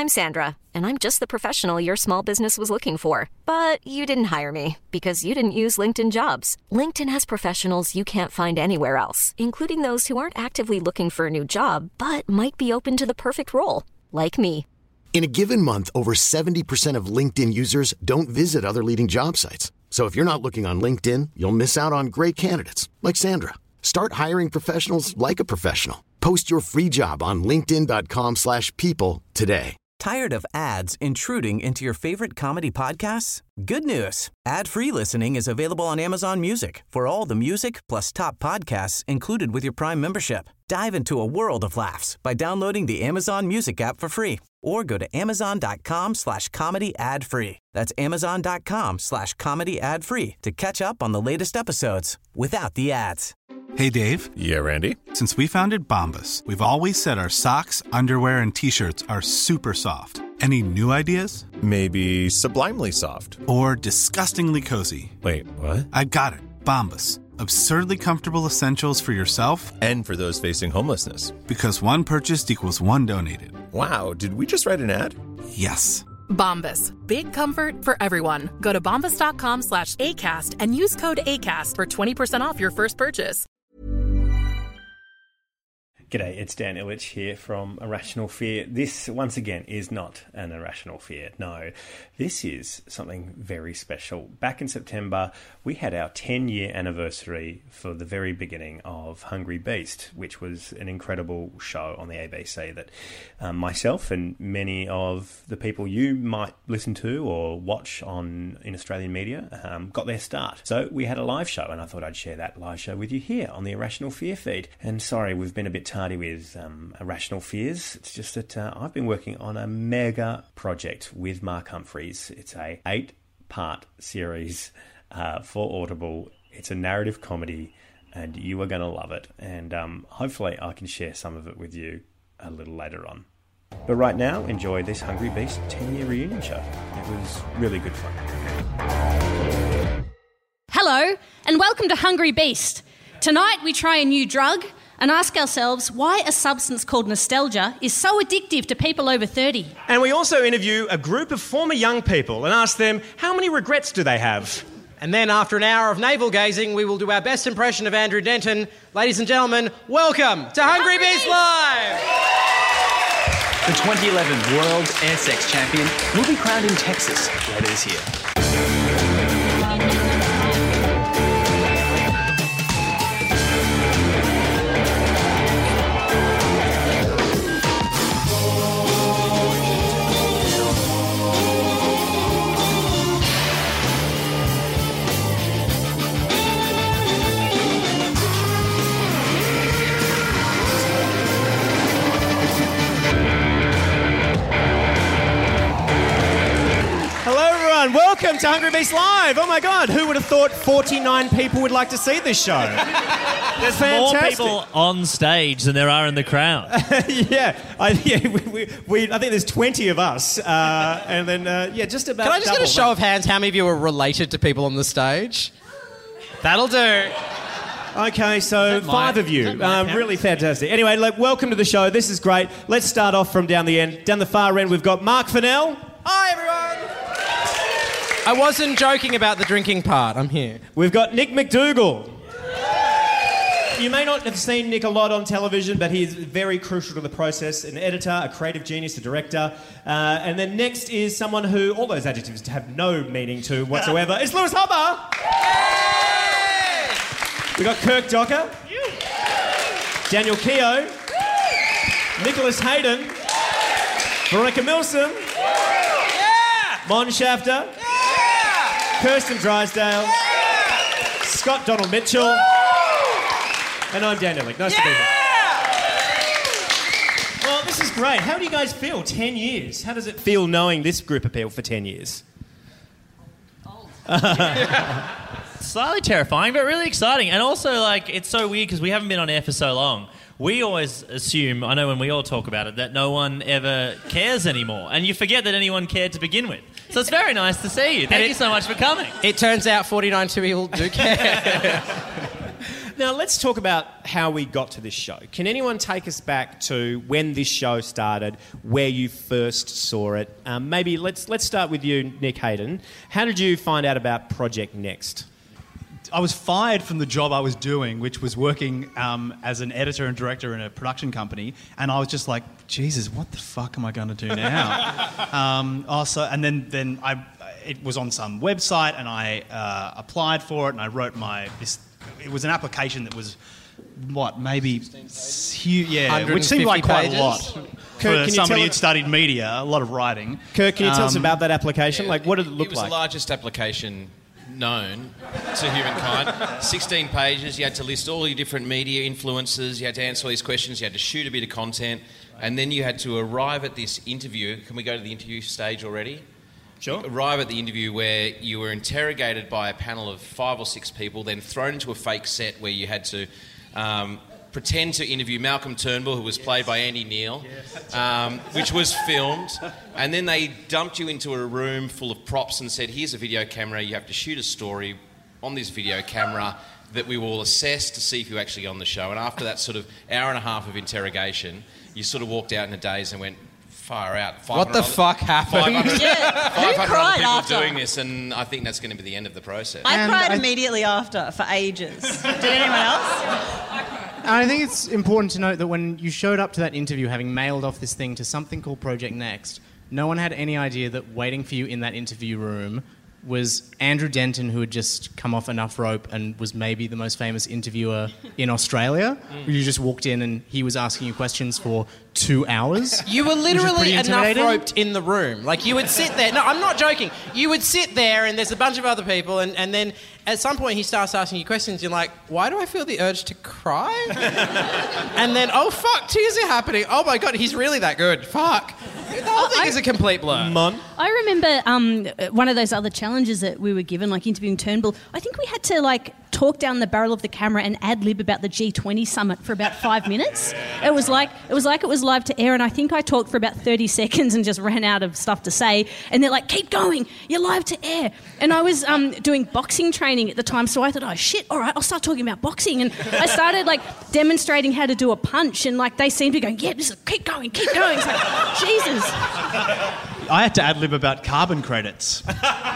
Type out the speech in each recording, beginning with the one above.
I'm Sandra, and I'm just the professional your small business was looking for. But you didn't hire me because you didn't use LinkedIn Jobs. LinkedIn has professionals you can't find anywhere else, including those who aren't actively looking for a new job, but might be open to the perfect role, like me. In a given month, over 70% of LinkedIn users don't visit other leading job sites. So if you're not looking on LinkedIn, you'll miss out on great candidates like Sandra. Start hiring professionals like a professional. Post your free job on linkedin.com/people today. Tired of ads intruding into your favorite comedy podcasts? Good news. Ad-free listening is available on Amazon Music for all the music plus top podcasts included with your Prime membership. Dive into a world of laughs by downloading the Amazon Music app for free or go to amazon.com/comedy ad-free. That's amazon.com/comedy ad-free to catch up on the latest episodes without the ads. Hey, Dave. Yeah, Randy. Since we founded Bombas, we've always said our socks, underwear, and T-shirts are super soft. Any new ideas? Maybe sublimely soft. Or disgustingly cozy. Wait, what? I got it. Bombas. Absurdly comfortable essentials for yourself and for those facing homelessness. Because one purchased equals one donated. Wow, did we just write an ad? Yes. Bombas. Big comfort for everyone. Go to bombas.com/ACAST and use code ACAST for 20% off your first purchase. G'day, it's Dan Illich here from Irrational Fear. This, once again, is not an irrational fear. No, this is something very special. Back in September, we had our 10-year anniversary for the very beginning of Hungry Beast, which was an incredible show on the ABC that myself and many of the people you might listen to or watch in Australian media got their start. So we had a live show, and I thought I'd share that live show with you here on the Irrational Fear feed. And sorry, we've been a bit tardy with Irrational Fears. It's just that I've been working on a mega project with Mark Humphries. It's a 8-part series for Audible. It's a narrative comedy, and you are going to love it. And hopefully I can share some of it with you a little later on. But right now, enjoy this Hungry Beast 10-year reunion show. It was really good fun. Hello, and welcome to Hungry Beast. Tonight we try a new drug and ask ourselves why a substance called nostalgia is so addictive to people over 30. And we also interview a group of former young people and ask them how many regrets do they have. And then after an hour of navel-gazing, we will do our best impression of Andrew Denton. Ladies and gentlemen, welcome to Hungry Beast Live! The 2011 World Air Sex Champion will be crowned in Texas later this year. Welcome to Hungry Beast Live. Oh my God, who would have thought 49 people would like to see this show? There's more people on stage than there are in the crowd. I think there's 20 of us, and then just about. Can I just get a show of hands? How many of you are related to people on the stage? That'll do. Okay, so 5 of you. Really fantastic. Anyway, welcome to the show. This is great. Let's start off from down the end. Down the far end, we've got Mark Fennell. Hi, everyone. I wasn't joking about the drinking part. I'm here. We've got Nick McDougall. You may not have seen Nick a lot on television, but he is very crucial to the process. An editor, a creative genius, a director. And then next is someone who all those adjectives have no meaning to whatsoever. It's Lewis Hopper. We've got Kirk Docker. Daniel Keogh. Nicholas Hayden. Veronica Milsom. Mon Shafter. Kirsten Drysdale. Scott Donald Mitchell. And I'm Dan Illich. Nice to be here. Well, this is great. How do you guys feel? 10 years. How does it feel knowing this group of people for 10 years? Slightly terrifying, but really exciting. And also, it's so weird because we haven't been on air for so long. We always assume, I know when we all talk about it, that no one ever cares anymore. And you forget that anyone cared to begin with. So it's very nice to see you. Thank you so much for coming. It turns out 49 people do care. Now, let's talk about how we got to this show. Can anyone take us back to when this show started, where you first saw it? Maybe let's start with you, Nick Hayden. How did you find out about Project Next? I was fired from the job I was doing, which was working as an editor and director in a production company, and I was just like, Jesus, what the fuck am I going to do now? It was on some website, and I applied for it, and I wrote it was an application that was, maybe huge, which seemed like quite a lot for somebody who'd studied media, a lot of writing. Kirk, can you tell us about that application? Like, what did it look like? It was the largest application known to humankind. 16 pages. You had to list all your different media influences. You had to answer all these questions. You had to shoot a bit of content. And then you had to arrive at this interview. Can we go to the interview stage already? Sure. Arrive at the interview where you were interrogated by a panel of 5 or 6 people, then thrown into a fake set where you had to pretend to interview Malcolm Turnbull, who was played by Andy Neal, which was filmed. And then they dumped you into a room full of props and said, here's a video camera, you have to shoot a story on this video camera that we will assess to see if you're actually on the show. And after that sort of hour and a half of interrogation, you sort of walked out in a daze and went, far out. What the fuck happened? 500 other people doing this, and I think that's going to be the end of the process. I cried immediately after for ages. Did anyone else? I think it's important to note that when you showed up to that interview having mailed off this thing to something called Project Next, no one had any idea that waiting for you in that interview room was Andrew Denton, who had just come off Enough Rope and was maybe the most famous interviewer in Australia. You just walked in and he was asking you questions for 2 hours. You were literally enough roped in the room. Like, you would sit there. No, I'm not joking. You would sit there and there's a bunch of other people and then at some point he starts asking you questions. You're like, why do I feel the urge to cry? And then, oh, fuck, tears are happening. Oh, my God, he's really that good. Fuck. The whole thing is a complete blur. I remember one of those other challenges that we were given, like interviewing Turnbull. I think we had to, talk down the barrel of the camera and ad-lib about the G20 summit for about 5 minutes. It was like it was live to air, and I think I talked for about 30 seconds and just ran out of stuff to say. And they're like, keep going, you're live to air. And I was doing boxing training at the time, so I thought, oh, shit, all right, I'll start talking about boxing. And I started, demonstrating how to do a punch, and, they seemed to be going, yeah, just keep going. It's like, Jesus. I had to ad-lib about carbon credits.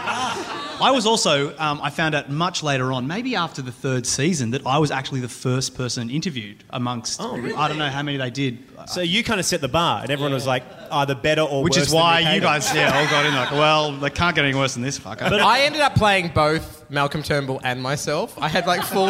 I was also, I found out much later on, maybe after the 3rd season, that I was actually the first person interviewed amongst, I don't know how many they did. So you kind of set the bar, and everyone was like, either better or worse. Which is why you guys all got in well, they can't get any worse than this fucker. But I ended up playing both Malcolm Turnbull and myself. I had full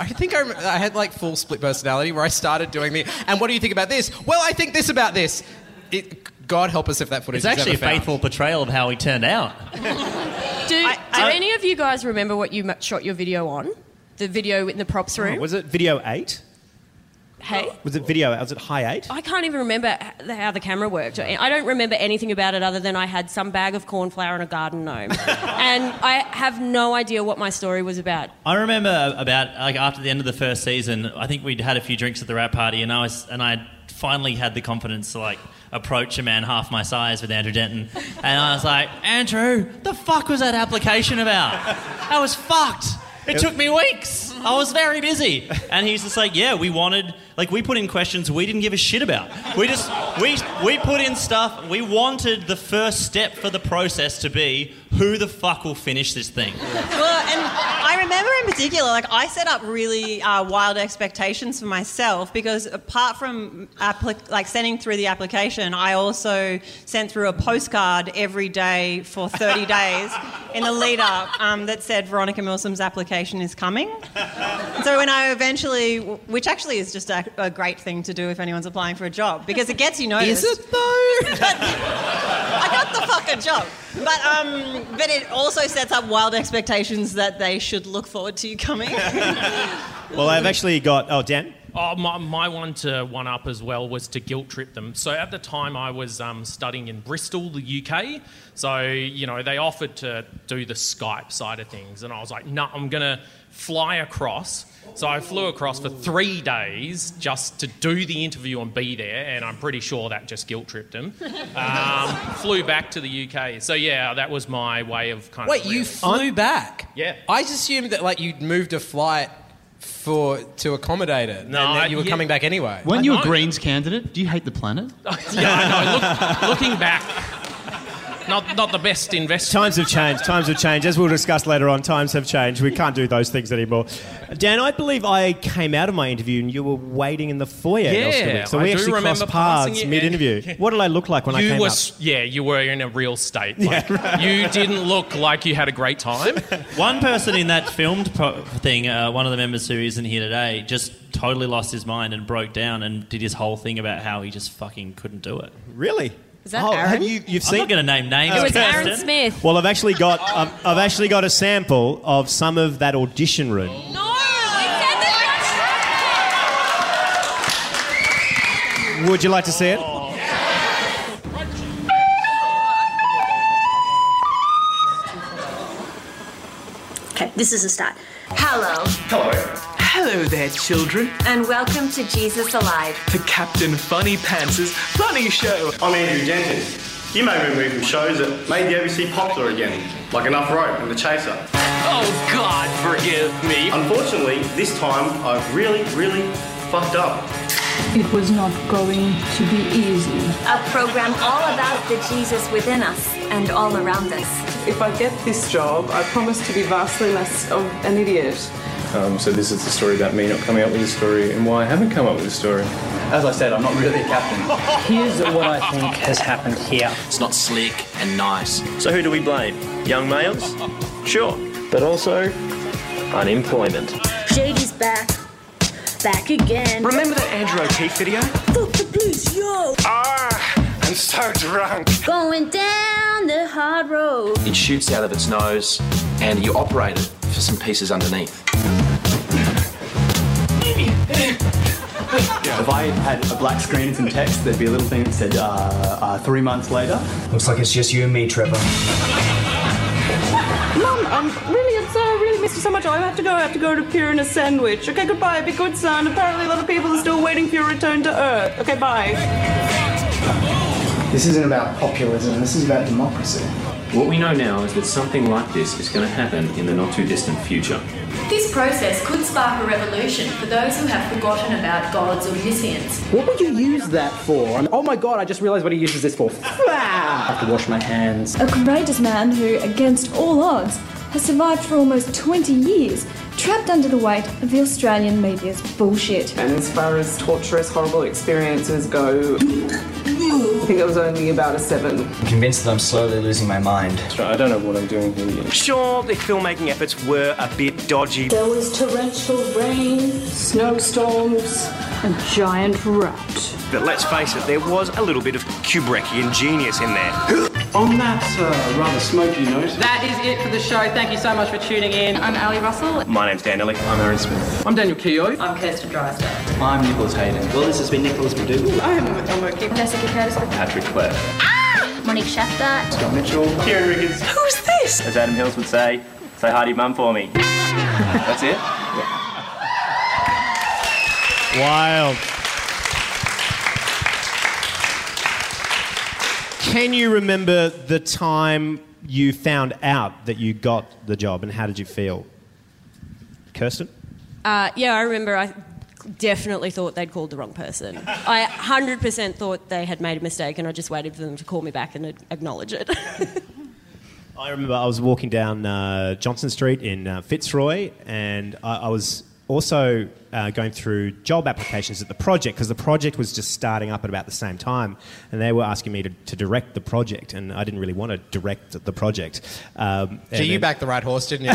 split personality where I started doing and what do you think about this? Well, I think this about this. God help us if that footage is It's actually ever a faithful portrayal of how he turned out. Do any of you guys remember what you shot your video on? The video in the props room? Was it video 8? Hey? Was it high 8? I can't even remember how the camera worked. I don't remember anything about it other than I had some bag of corn flour and a garden gnome. And I have no idea what my story was about. I remember about after the end of the first season, I think we'd had a few drinks at the wrap party, and I finally had the confidence to approach a man half my size with Andrew Denton, and I was like, Andrew, the fuck was that application about? I was fucked. It took me weeks. I was very busy. And he's just like, yeah, we put in questions we didn't give a shit about. We put in stuff, we wanted the first step for the process to be, who the fuck will finish this thing? Well, and I remember in particular, I set up really wild expectations for myself because apart from sending through the application, I also sent through a postcard every day for 30 days in the lead up that said Veronica Milsom's application is coming. So when I eventually, which actually is just a great thing to do if anyone's applying for a job because it gets you noticed. Is it though? But I got the fucking job. But it also sets up wild expectations that they should look forward to you coming. Well, I've actually got... Dan? Oh, my one to one up as well was to guilt trip them. So at the time I was studying in Bristol, the UK. So, they offered to do the Skype side of things. And I was like, no, I'm going to fly across. So I flew across for 3 days just to do the interview and be there. And I'm pretty sure that just guilt tripped him. Flew back to the UK. So, yeah, that was my way of kind of... Wait, you flew back? Yeah. I just assumed that, you'd moved a flight to accommodate it. No, and that you were coming back anyway. Weren't you a Greens candidate? Do you hate the planet? Yeah, I know. Looking back, not the best investment. Times have changed. As we'll discuss later on, times have changed. We can't do those things anymore. Dan, I believe I came out of my interview and you were waiting in the foyer. Yeah, so we I do actually remember crossed paths passing you. mid-interview. What did I look like when I came up? Yeah, you were in a real state. Like, you didn't look like you had a great time. One person in that filmed thing, one of the members who isn't here today, just totally lost his mind and broke down and did his whole thing about how he just fucking couldn't do it. Really? Is that Aaron? You've I'm not going to name names. It was Kirsten. Aaron Smith. Well, I've actually got a sample of some of that audition room. No! Would you like to see it? Okay, this is a start. Hello. Hello. Hello there, children. And welcome to Jesus Alive. The Captain Funny Pants' funny show. I'm Andrew Denton. You may remember me from shows that made the ABC popular again, like Enough Rope and The Chaser. Oh, God, forgive me. Unfortunately, this time I've really fucked up. It was not going to be easy. A program all about the Jesus within us and all around us. If I get this job, I promise to be vastly less of an idiot. So this is the story about me not coming up with a story and why I haven't come up with a story. As I said, I'm not really a captain. Here's what I think has happened here. It's not slick and nice. So who do we blame? Young males? Sure. But also, unemployment. Shady's back again. Remember that Andrew O'Keefe video? Fuck the police, yo! I'm so drunk. Going down the hard road. It shoots out of its nose and you operate it for some pieces underneath. If I had a black screen and some text, there'd be a little thing that said 3 months later. Looks like it's just you and me, Trevor. Mum, I really missed you so much. I have to go to appear in a sandwich. Okay, goodbye. Be good, son. Apparently a lot of people are still waiting for your return to Earth. Okay, bye. This isn't about populism, this is about democracy. What we know now is that something like this is going to happen in the not too distant future. This process could spark a revolution for those who have forgotten about God's omniscience. What would you use that for? Oh my God, I just realised what he uses this for. I have to wash my hands. A courageous man who, against all odds, has survived for almost 20 years, trapped under the weight of the Australian media's bullshit. And as far as torturous, horrible experiences go, I think it was only about a 7. I'm convinced that I'm slowly losing my mind. I don't know what I'm doing here. Sure, the filmmaking efforts were a bit dodgy. There was torrential rain, snowstorms, and giant rat. But let's face it, there was a little bit of Kubrickian genius in there. On that rather smoky note... That is it for the show. Thank you so much for tuning in. I'm Ali Russell. My name's Dan Ellie. I'm Aaron Smith. I'm Daniel Keogh. I'm Kirsten Drysdale. I'm Nicholas Hayden. Well, this has been Nicholas McDougall. I'm Elmo Keefe. Jessica Curtis. Patrick Clare. Monique Shafter. Scott Mitchell. Kieran Ricketts. Who's this? As Adam Hills would say hi to your mum for me. That's it? Wild. Can you remember the time you found out that you got the job and how did you feel? Kirsten? Yeah, I remember I definitely thought they'd called the wrong person. I 100% thought they had made a mistake and I just waited for them to call me back and acknowledge it. I remember I was walking down Johnson Street in Fitzroy and I was also going through job applications at the project because the project was just starting up at about the same time and they were asking me to direct the project and I didn't really want to direct the project. So you backed the right horse, didn't you?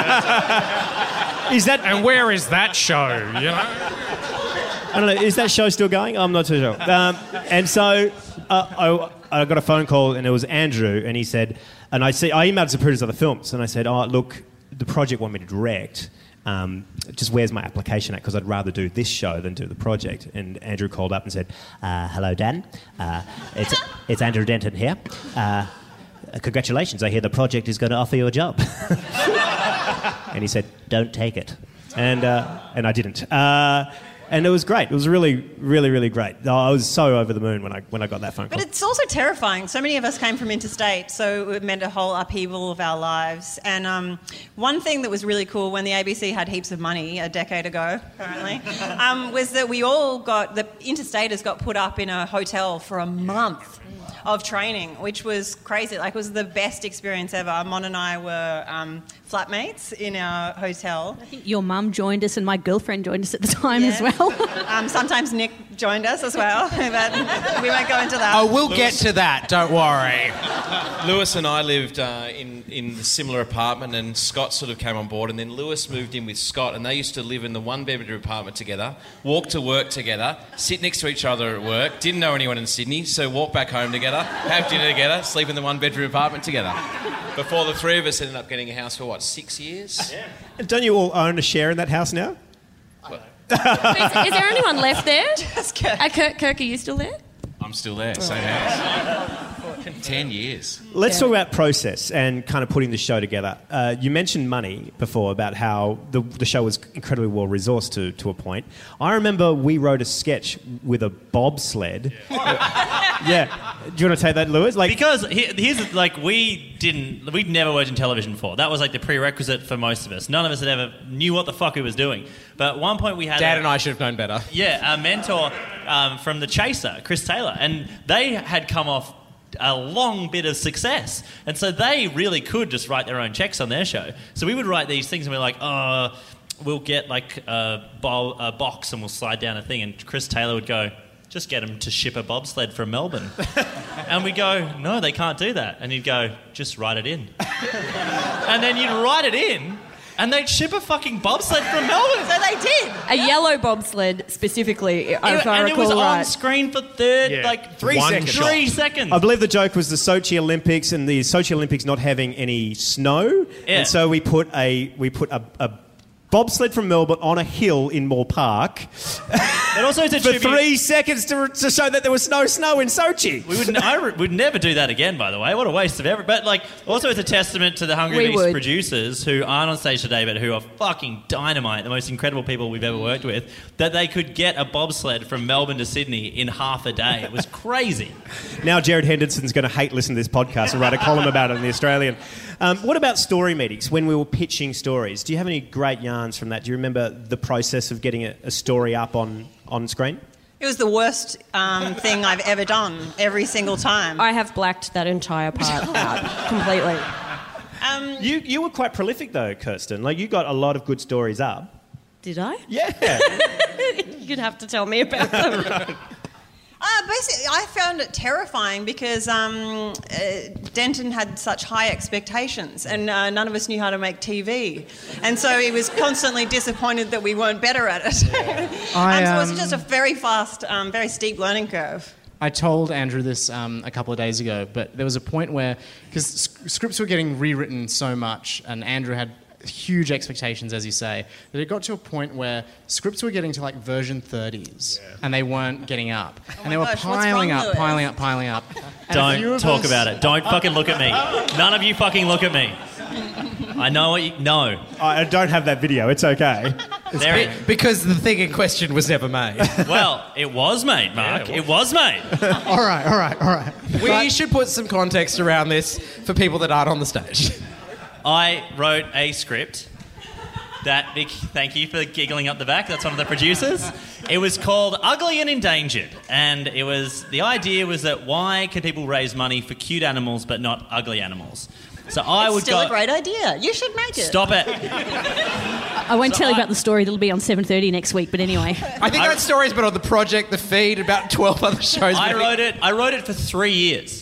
Is that... And where is that show, you know? I don't know, is that show still going? I'm not too sure. And so I got a phone call and it was Andrew and he said... And I emailed to produce other films and I said, look, the project want me to direct... just where's my application at? Because I'd rather do this show than do the project. And Andrew called up and said, hello, Dan. It's Andrew Denton here. Congratulations, I hear the project is going to offer you a job. And he said, don't take it. And I didn't. And it was great. It was really, really, really great. I was so over the moon when I got that phone call. But it's also terrifying. So many of us came from interstate, so it meant a whole upheaval of our lives. And one thing that was really cool when the ABC had heaps of money a decade ago, apparently, was that we all the interstaters got put up in a hotel for a month of training, which was crazy. Like, it was the best experience ever. Mon and I were flatmates in our hotel. I think your mum joined us and my girlfriend joined us at the time as well. Sometimes Nick joined us as well, but we won't go into that. Oh, we'll get to that, don't worry. Lewis and I lived in a similar apartment, and Scott sort of came on board, and then Lewis moved in with Scott, and they used to live in the one-bedroom apartment together, walk to work together, sit next to each other at work, didn't know anyone in Sydney, so walk back home together, have dinner together, sleep in the one-bedroom apartment together. Before the three of us ended up getting a house for, 6 years? Yeah. And don't you all own a share in that house now? Is there anyone left there? Just Kirk. Kirk, are you still there? I'm still there, same house. 10 years. Let's talk about process and kind of putting the show together. You mentioned money before, about how the show was incredibly well resourced to a point. I remember we wrote a sketch with a bobsled. Yeah. Do you want to take that, Lewis? Because we'd never worked in television before. That was like the prerequisite for most of us. None of us had ever knew what the fuck he was doing. But at one point we had... Dad and I should have known better. Yeah, a mentor from The Chaser, Chris Taylor, and they had come off a long bit of success. And so they really could just write their own checks on their show. So we would write these things and we're like, we'll get like a box and we'll slide down a thing. And Chris Taylor would go, just get them to ship a bobsled from Melbourne. And we go, no, they can't do that. And he'd go, just write it in. And then you'd write it in and they'd ship a fucking bobsled from Melbourne. So they did. A yellow bobsled specifically, if I recall and it was right. on screen for 3 seconds. 3 seconds. I believe the joke was the Sochi Olympics and the Sochi Olympics not having any snow. Yeah. And so we put a bobsled from Melbourne on a hill in Moore Park. But also it's a for tribute. 3 seconds to show that there was no snow in Sochi. I would never do that again, by the way. What a waste of But also it's a testament to the Hungry Beast producers who aren't on stage today, but who are fucking dynamite, the most incredible people we've ever worked with, that they could get a bobsled from Melbourne to Sydney in half a day. It was crazy. Now Jared Henderson's going to hate listening to this podcast and write a column about it in The Australian. What about story meetings, when we were pitching stories? Do you have any great yarns from that? Do you remember the process of getting a story up on screen? It was the worst thing I've ever done, every single time. I have blacked that entire part out completely. You were quite prolific though, Kirsten. You got a lot of good stories up. Did I? Yeah. You'd have to tell me about them. Basically, I found it terrifying because Denton had such high expectations and none of us knew how to make TV. And so he was constantly disappointed that we weren't better at it. So it was just a very fast, very steep learning curve. I told Andrew this a couple of days ago, but there was a point where, because scripts were getting rewritten so much and Andrew had huge expectations, as you say, that it got to a point where scripts were getting to version 30s and they weren't getting up. And they were piling up. Don't talk about it. Don't fucking look at me. None of you fucking look at me. I know what you... No. I don't have that video. It's okay. Because the thing in question was never made. Well, it was made, Mark. It was made. All right. We should put some context around this for people that aren't on the stage. I wrote a script that, Vic, thank you for giggling up the back. That's one of the producers. It was called Ugly and Endangered. And the idea was that why can people raise money for cute animals but not ugly animals? So It's still a great idea. You should make it. Stop it. I won't tell you about the story. That'll be on 7:30 next week. But anyway, I think that story's been on The Project, The Feed, about 12 other shows. I wrote it for 3 years.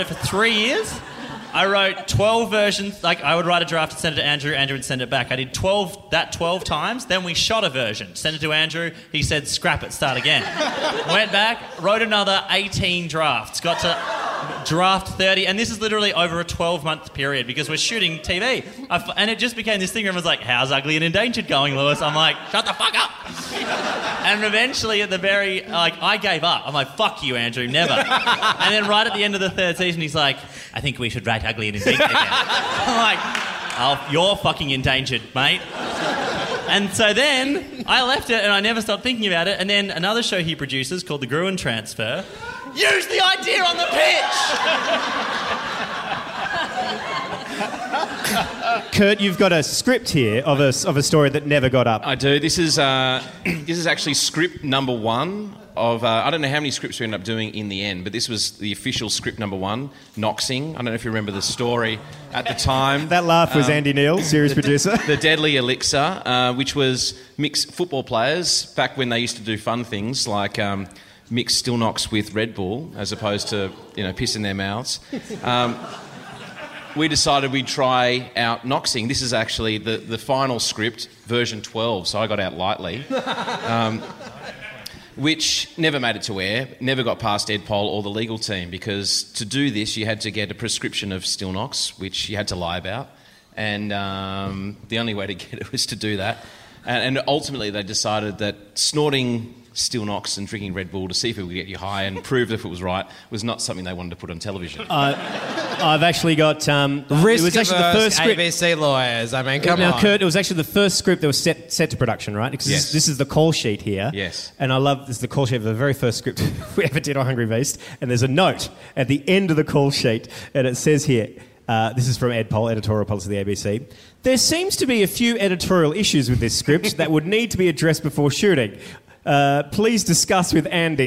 I wrote 12 versions. I would write a draft and send it to Andrew. Andrew would send it back. I did 12 times. Then we shot a version, sent it to Andrew. He said, "Scrap it, start again." Went back, wrote another 18 drafts. Got to draft 30, and this is literally over a 12-month period because we're shooting TV. And it just became this thing where everyone's like, "How's Ugly and Endangered going, Lewis?" I'm like, "Shut the fuck up." And eventually, at the very I gave up. I'm like, "Fuck you, Andrew, never." And then right at the end of the third season, he's like, "I think we should write Ugly and Endangered again." I'm like, "Oh, you're fucking endangered, mate." And so then I left it and I never stopped thinking about it. And then another show he produces called The Gruen Transfer used the idea on the pitch. Kurt, you've got a script here of a story that never got up. I do. This is actually script number one of... I don't know how many scripts we ended up doing in the end, but this was the official script number one, Noxing. I don't know if you remember the story at the time. That laugh was Andy Neal, series producer. The Deadly Elixir, which was mixed football players back when they used to do fun things like mix Still Nox with Red Bull as opposed to, piss in their mouths. We decided we'd try out Noxing. This is actually the final script, version 12, so I got out lightly. Which never made it to air, never got past Ed Pol or the legal team, because to do this you had to get a prescription of Still Nox, which you had to lie about, and the only way to get it was to do that. And ultimately they decided that snorting Still Nox and drinking Red Bull to see if it would get you high and prove if it was right was not something they wanted to put on television. I've actually got... Risk it was actually the first script. ABC lawyers, I mean, come now, on. Kurt, it was actually the first script that was set to production, right? Because Yes. this is the call sheet here. Yes. And I love this is the call sheet of the very first script we ever did on Hungry Beast. And there's a note at the end of the call sheet, and it says here, this is from Ed Pol, editorial policy of the ABC. There seems to be a few editorial issues with this script that would need to be addressed before shooting. Please discuss with Andy.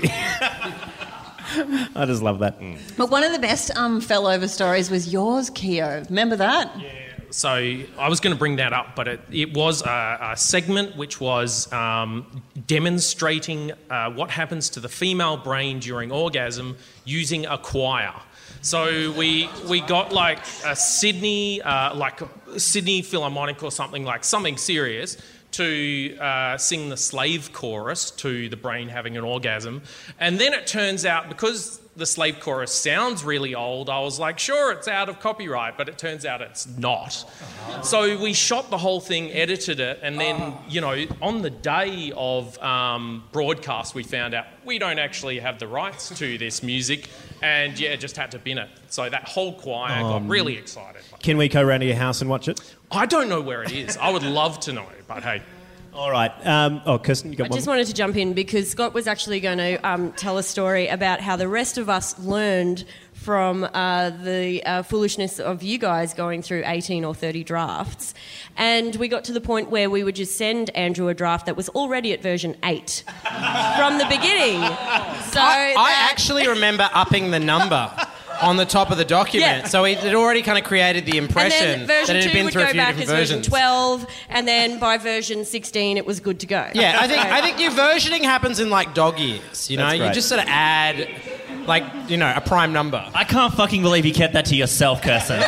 I just love that. But one of the best fell-over stories was yours, Keo. Remember that? Yeah. So I was going to bring that up, but it was a segment which was demonstrating what happens to the female brain during orgasm using a choir. So we got like a Sydney Philharmonic or something serious to sing the slave chorus to the brain having an orgasm. And then it turns out, because the slave chorus sounds really old, I was like, sure, it's out of copyright, but it turns out it's not. So we shot the whole thing, edited it, and then, on the day of broadcast, we found out we don't actually have the rights to this music, and just had to bin it. So that whole choir got really excited. Can we go round to your house and watch it? I don't know where it is. I would love to know, but hey. All right. Kirsten, you got I one? just wanted to jump in because Scott was actually going to tell a story about how the rest of us learned from the foolishness of you guys going through 18 or 30 drafts. And we got to the point where we would just send Andrew a draft that was already at version 8 from the beginning. So I actually remember upping the number on the top of the document. Yeah. So it had already kind of created the impression and then version that it had 2 been would through a go few back different as versions. version 12, and then by version 16 it was good to go. Yeah, I think your versioning happens in like dog years, you know? That's You great. just sort of add a prime number. I can't fucking believe you kept that to yourself, Kirsten.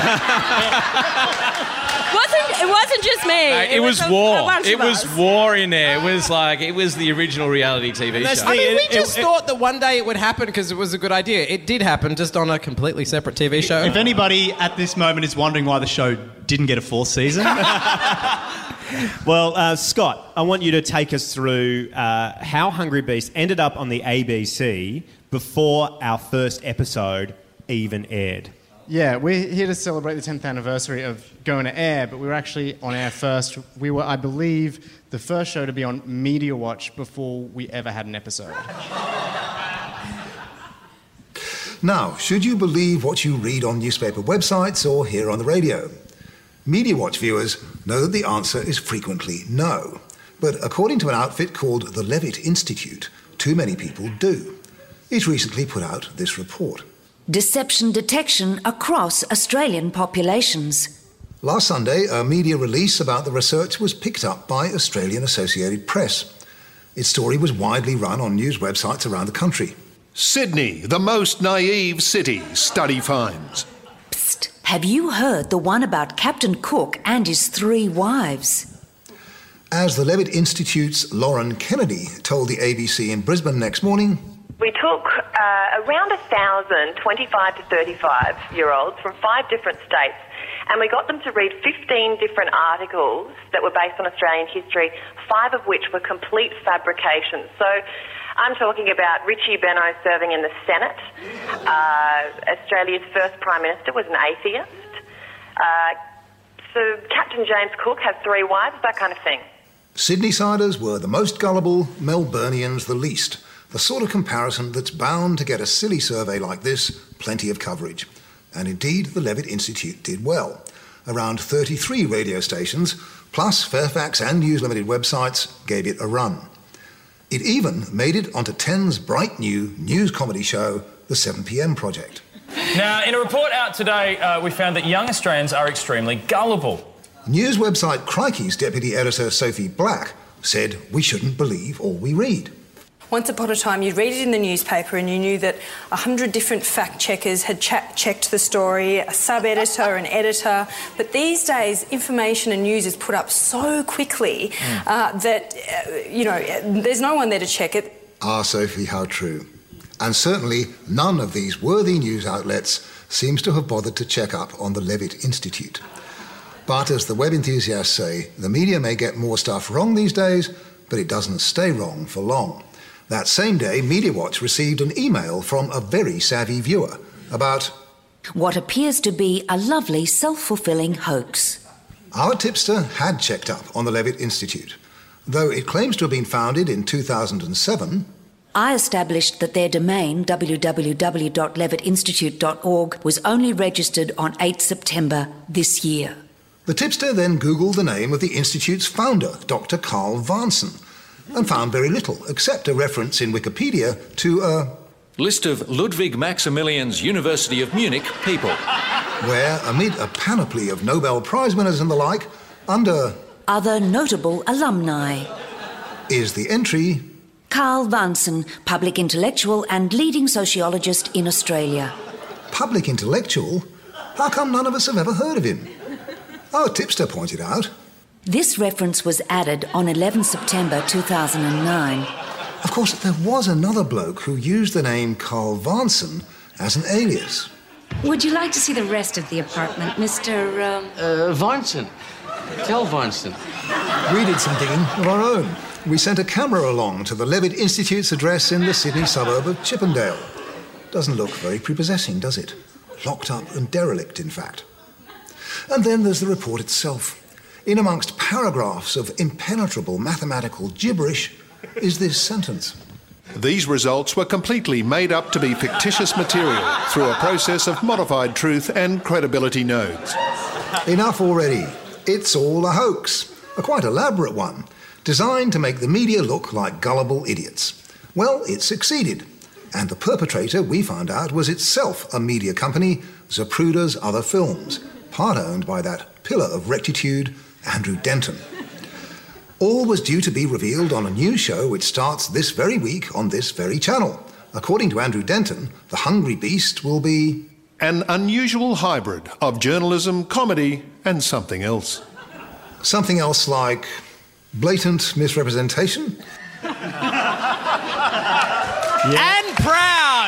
It wasn't just me. It was a war. bunch It of was us. war in there. It was the original reality TV show. I mean, we just thought that one day it would happen because it was a good idea. It did happen, just on a completely separate TV show. If anybody at this moment is wondering why the show didn't get a fourth season, Well, Scott, I want you to take us through how Hungry Beast ended up on the ABC before our first episode even aired. Yeah, we're here to celebrate the 10th anniversary of going to air, but we were actually on air first. We were, I believe, the first show to be on Media Watch before we ever had an episode. Now, should you believe what you read on newspaper websites or hear on the radio? Media Watch viewers know that the answer is frequently no. But according to an outfit called the Levitt Institute, too many people do. It recently put out this report. Deception detection across Australian populations. Last Sunday, a media release about the research was picked up by Australian Associated Press. Its story was widely run on news websites around the country. Sydney, the most naive city, study finds. Psst, have you heard the one about Captain Cook and his 3 wives? As the Levitt Institute's Lauren Kennedy told the ABC in Brisbane next morning, We took around 1,000 25 to 35-year-olds from 5 different states, and we got them to read 15 different articles that were based on Australian history, 5 of which were complete fabrications. So I'm talking about Richie Benaud serving in the Senate. Australia's first Prime Minister was an atheist. So Captain James Cook had 3 wives, that kind of thing. Sydneysiders were the most gullible, Melburnians the least, the sort of comparison that's bound to get a silly survey like this plenty of coverage. And indeed, the Levitt Institute did well. Around 33 radio stations, plus Fairfax and News Limited websites, gave it a run. It even made it onto 10's bright new news comedy show, The 7pm Project. Now, in a report out today, we found that young Australians are extremely gullible. News website Crikey's deputy editor Sophie Black said we shouldn't believe all we read. Once upon a time, you'd read it in the newspaper and you knew that 100 different fact-checkers had checked the story, a sub-editor, an editor. But these days, information and news is put up so quickly that, there's no one there to check it. Ah, Sophie, how true. And certainly none of these worthy news outlets seems to have bothered to check up on the Levitt Institute. But as the web enthusiasts say, the media may get more stuff wrong these days, but it doesn't stay wrong for long. That same day, MediaWatch received an email from a very savvy viewer about what appears to be a lovely self-fulfilling hoax. Our tipster had checked up on the Levitt Institute. Though it claims to have been founded in 2007, I established that their domain, www.levittinstitute.org, was only registered on 8 September this year. The tipster then Googled the name of the Institute's founder, Dr. Carl Vansen, and found very little except a reference in Wikipedia to a list of Ludwig Maximilian's University of Munich people, where, amid a panoply of Nobel Prize winners and the like, under other notable alumni, is the entry Carl Vansen, public intellectual and leading sociologist in Australia. Public intellectual? How come none of us have ever heard of him? Our tipster pointed out this reference was added on 11 September 2009. Of course, there was another bloke who used the name Carl Vansen as an alias. Would you like to see the rest of the apartment, Mr. Varnson. Tell Varnson. We did some digging of our own. We sent a camera along to the Levitt Institute's address in the Sydney suburb of Chippendale. Doesn't look very prepossessing, does it? Locked up and derelict, in fact. And then there's the report itself. In amongst paragraphs of impenetrable mathematical gibberish is this sentence. These results were completely made up to be fictitious material through a process of modified truth and credibility nodes. Enough already. It's all a hoax. A quite elaborate one, designed to make the media look like gullible idiots. Well, it succeeded. And the perpetrator, we found out, was itself a media company, Zapruder's Other Films, part owned by that pillar of rectitude, Andrew Denton. All was due to be revealed on a new show which starts this very week on this very channel. According to Andrew Denton, the hungry beast will be an unusual hybrid of journalism, comedy, and something else. Something else like blatant misrepresentation? And proud!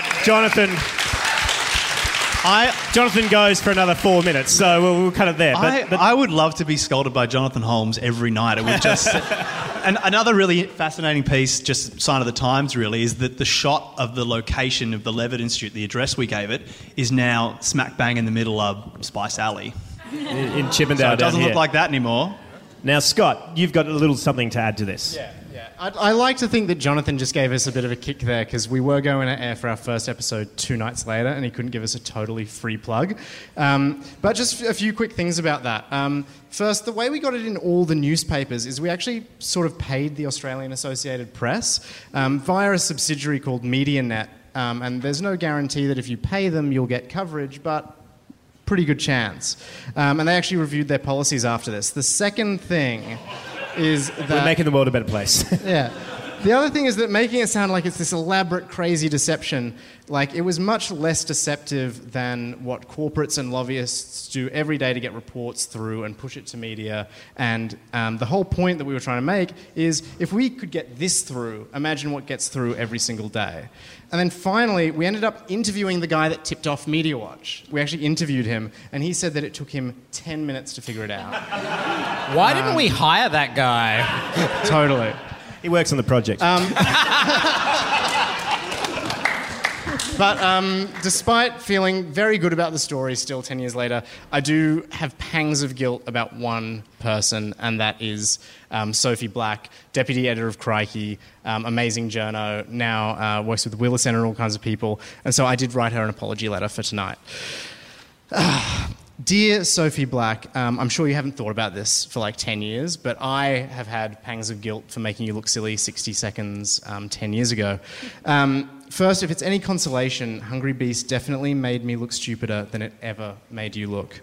Jonathan goes for another 4 minutes, so we'll cut it there. But I would love to be scolded by Jonathan Holmes every night. It would just... And another really fascinating piece, just sign of the times really, is that the shot of the location of the Levitt Institute, the address we gave it, is now smack bang in the middle of Spice Alley. In Chippendale. So it doesn't look like that anymore. Now, Scott, you've got a little something to add to this. Yeah. I like to think that Jonathan just gave us a bit of a kick there because we were going to air for our first episode 2 nights later and he couldn't give us a totally free plug. But just a few quick things about that. First, the way we got it in all the newspapers is we actually sort of paid the Australian Associated Press via a subsidiary called MediaNet. And there's no guarantee that if you pay them, you'll get coverage, but pretty good chance. And they actually reviewed their policies after this. The second thing is that... We're making the world a better place. Yeah. The other thing is that making it sound like it's this elaborate, crazy deception, like it was much less deceptive than what corporates and lobbyists do every day to get reports through and push it to media. And the whole point that we were trying to make is if we could get this through, imagine what gets through every single day. And then finally, we ended up interviewing the guy that tipped off MediaWatch. We actually interviewed him, and he said that it took him 10 minutes to figure it out. Why didn't we hire that guy? Totally. He works on the project. But despite feeling very good about the story still 10 years later, I do have pangs of guilt about one person, and that is Sophie Black, Deputy Editor of Crikey, amazing journo, now works with the Wheeler Centre and all kinds of people. And so I did write her an apology letter for tonight. Dear Sophie Black, I'm sure you haven't thought about this for like 10 years, but I have had pangs of guilt for making you look silly 60 seconds 10 years ago. First, if it's any consolation, Hungry Beast definitely made me look stupider than it ever made you look.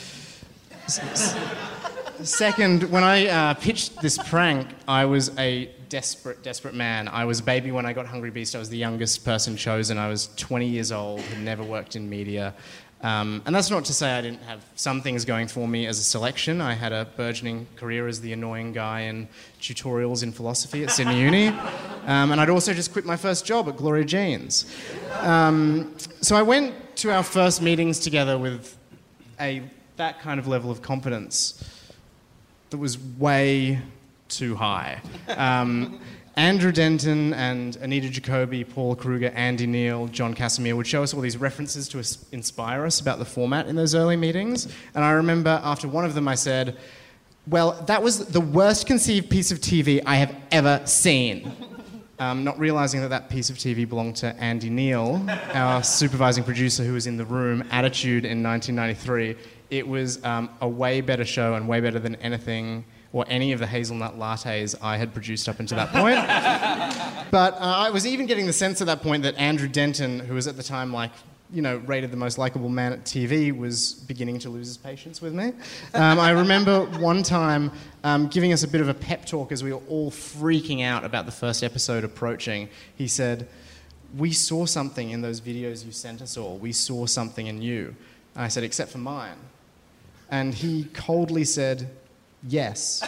Second, when I pitched this prank, I was a desperate man. I was a baby when I got Hungry Beast. I was the youngest person chosen. I was 20 years old, had never worked in media. And that's not to say I didn't have some things going for me as a selection. I had a burgeoning career as the annoying guy in tutorials in philosophy at Sydney Uni. And I'd also just quit my first job at Gloria Jeans. So I went to our first meetings together with that kind of level of confidence that was way too high. Andrew Denton and Anita Jacoby, Paul Kruger, Andy Neal, John Casimir would show us all these references to inspire us about the format in those early meetings. And I remember after one of them I said, well, that was the worst conceived piece of TV I have ever seen. Not realising that piece of TV belonged to Andy Neal, our supervising producer who was in the room, Attitude in 1993. It was a way better show and way better than anything or any of the hazelnut lattes I had produced up until that point. But I was even getting the sense at that point that Andrew Denton, who was at the time rated the most likeable man at TV, was beginning to lose his patience with me. I remember one time giving us a bit of a pep talk as we were all freaking out about the first episode approaching. He said, "We saw something in those videos you sent us all. We saw something in you." And I said, "Except for mine." And he coldly said, "Yes."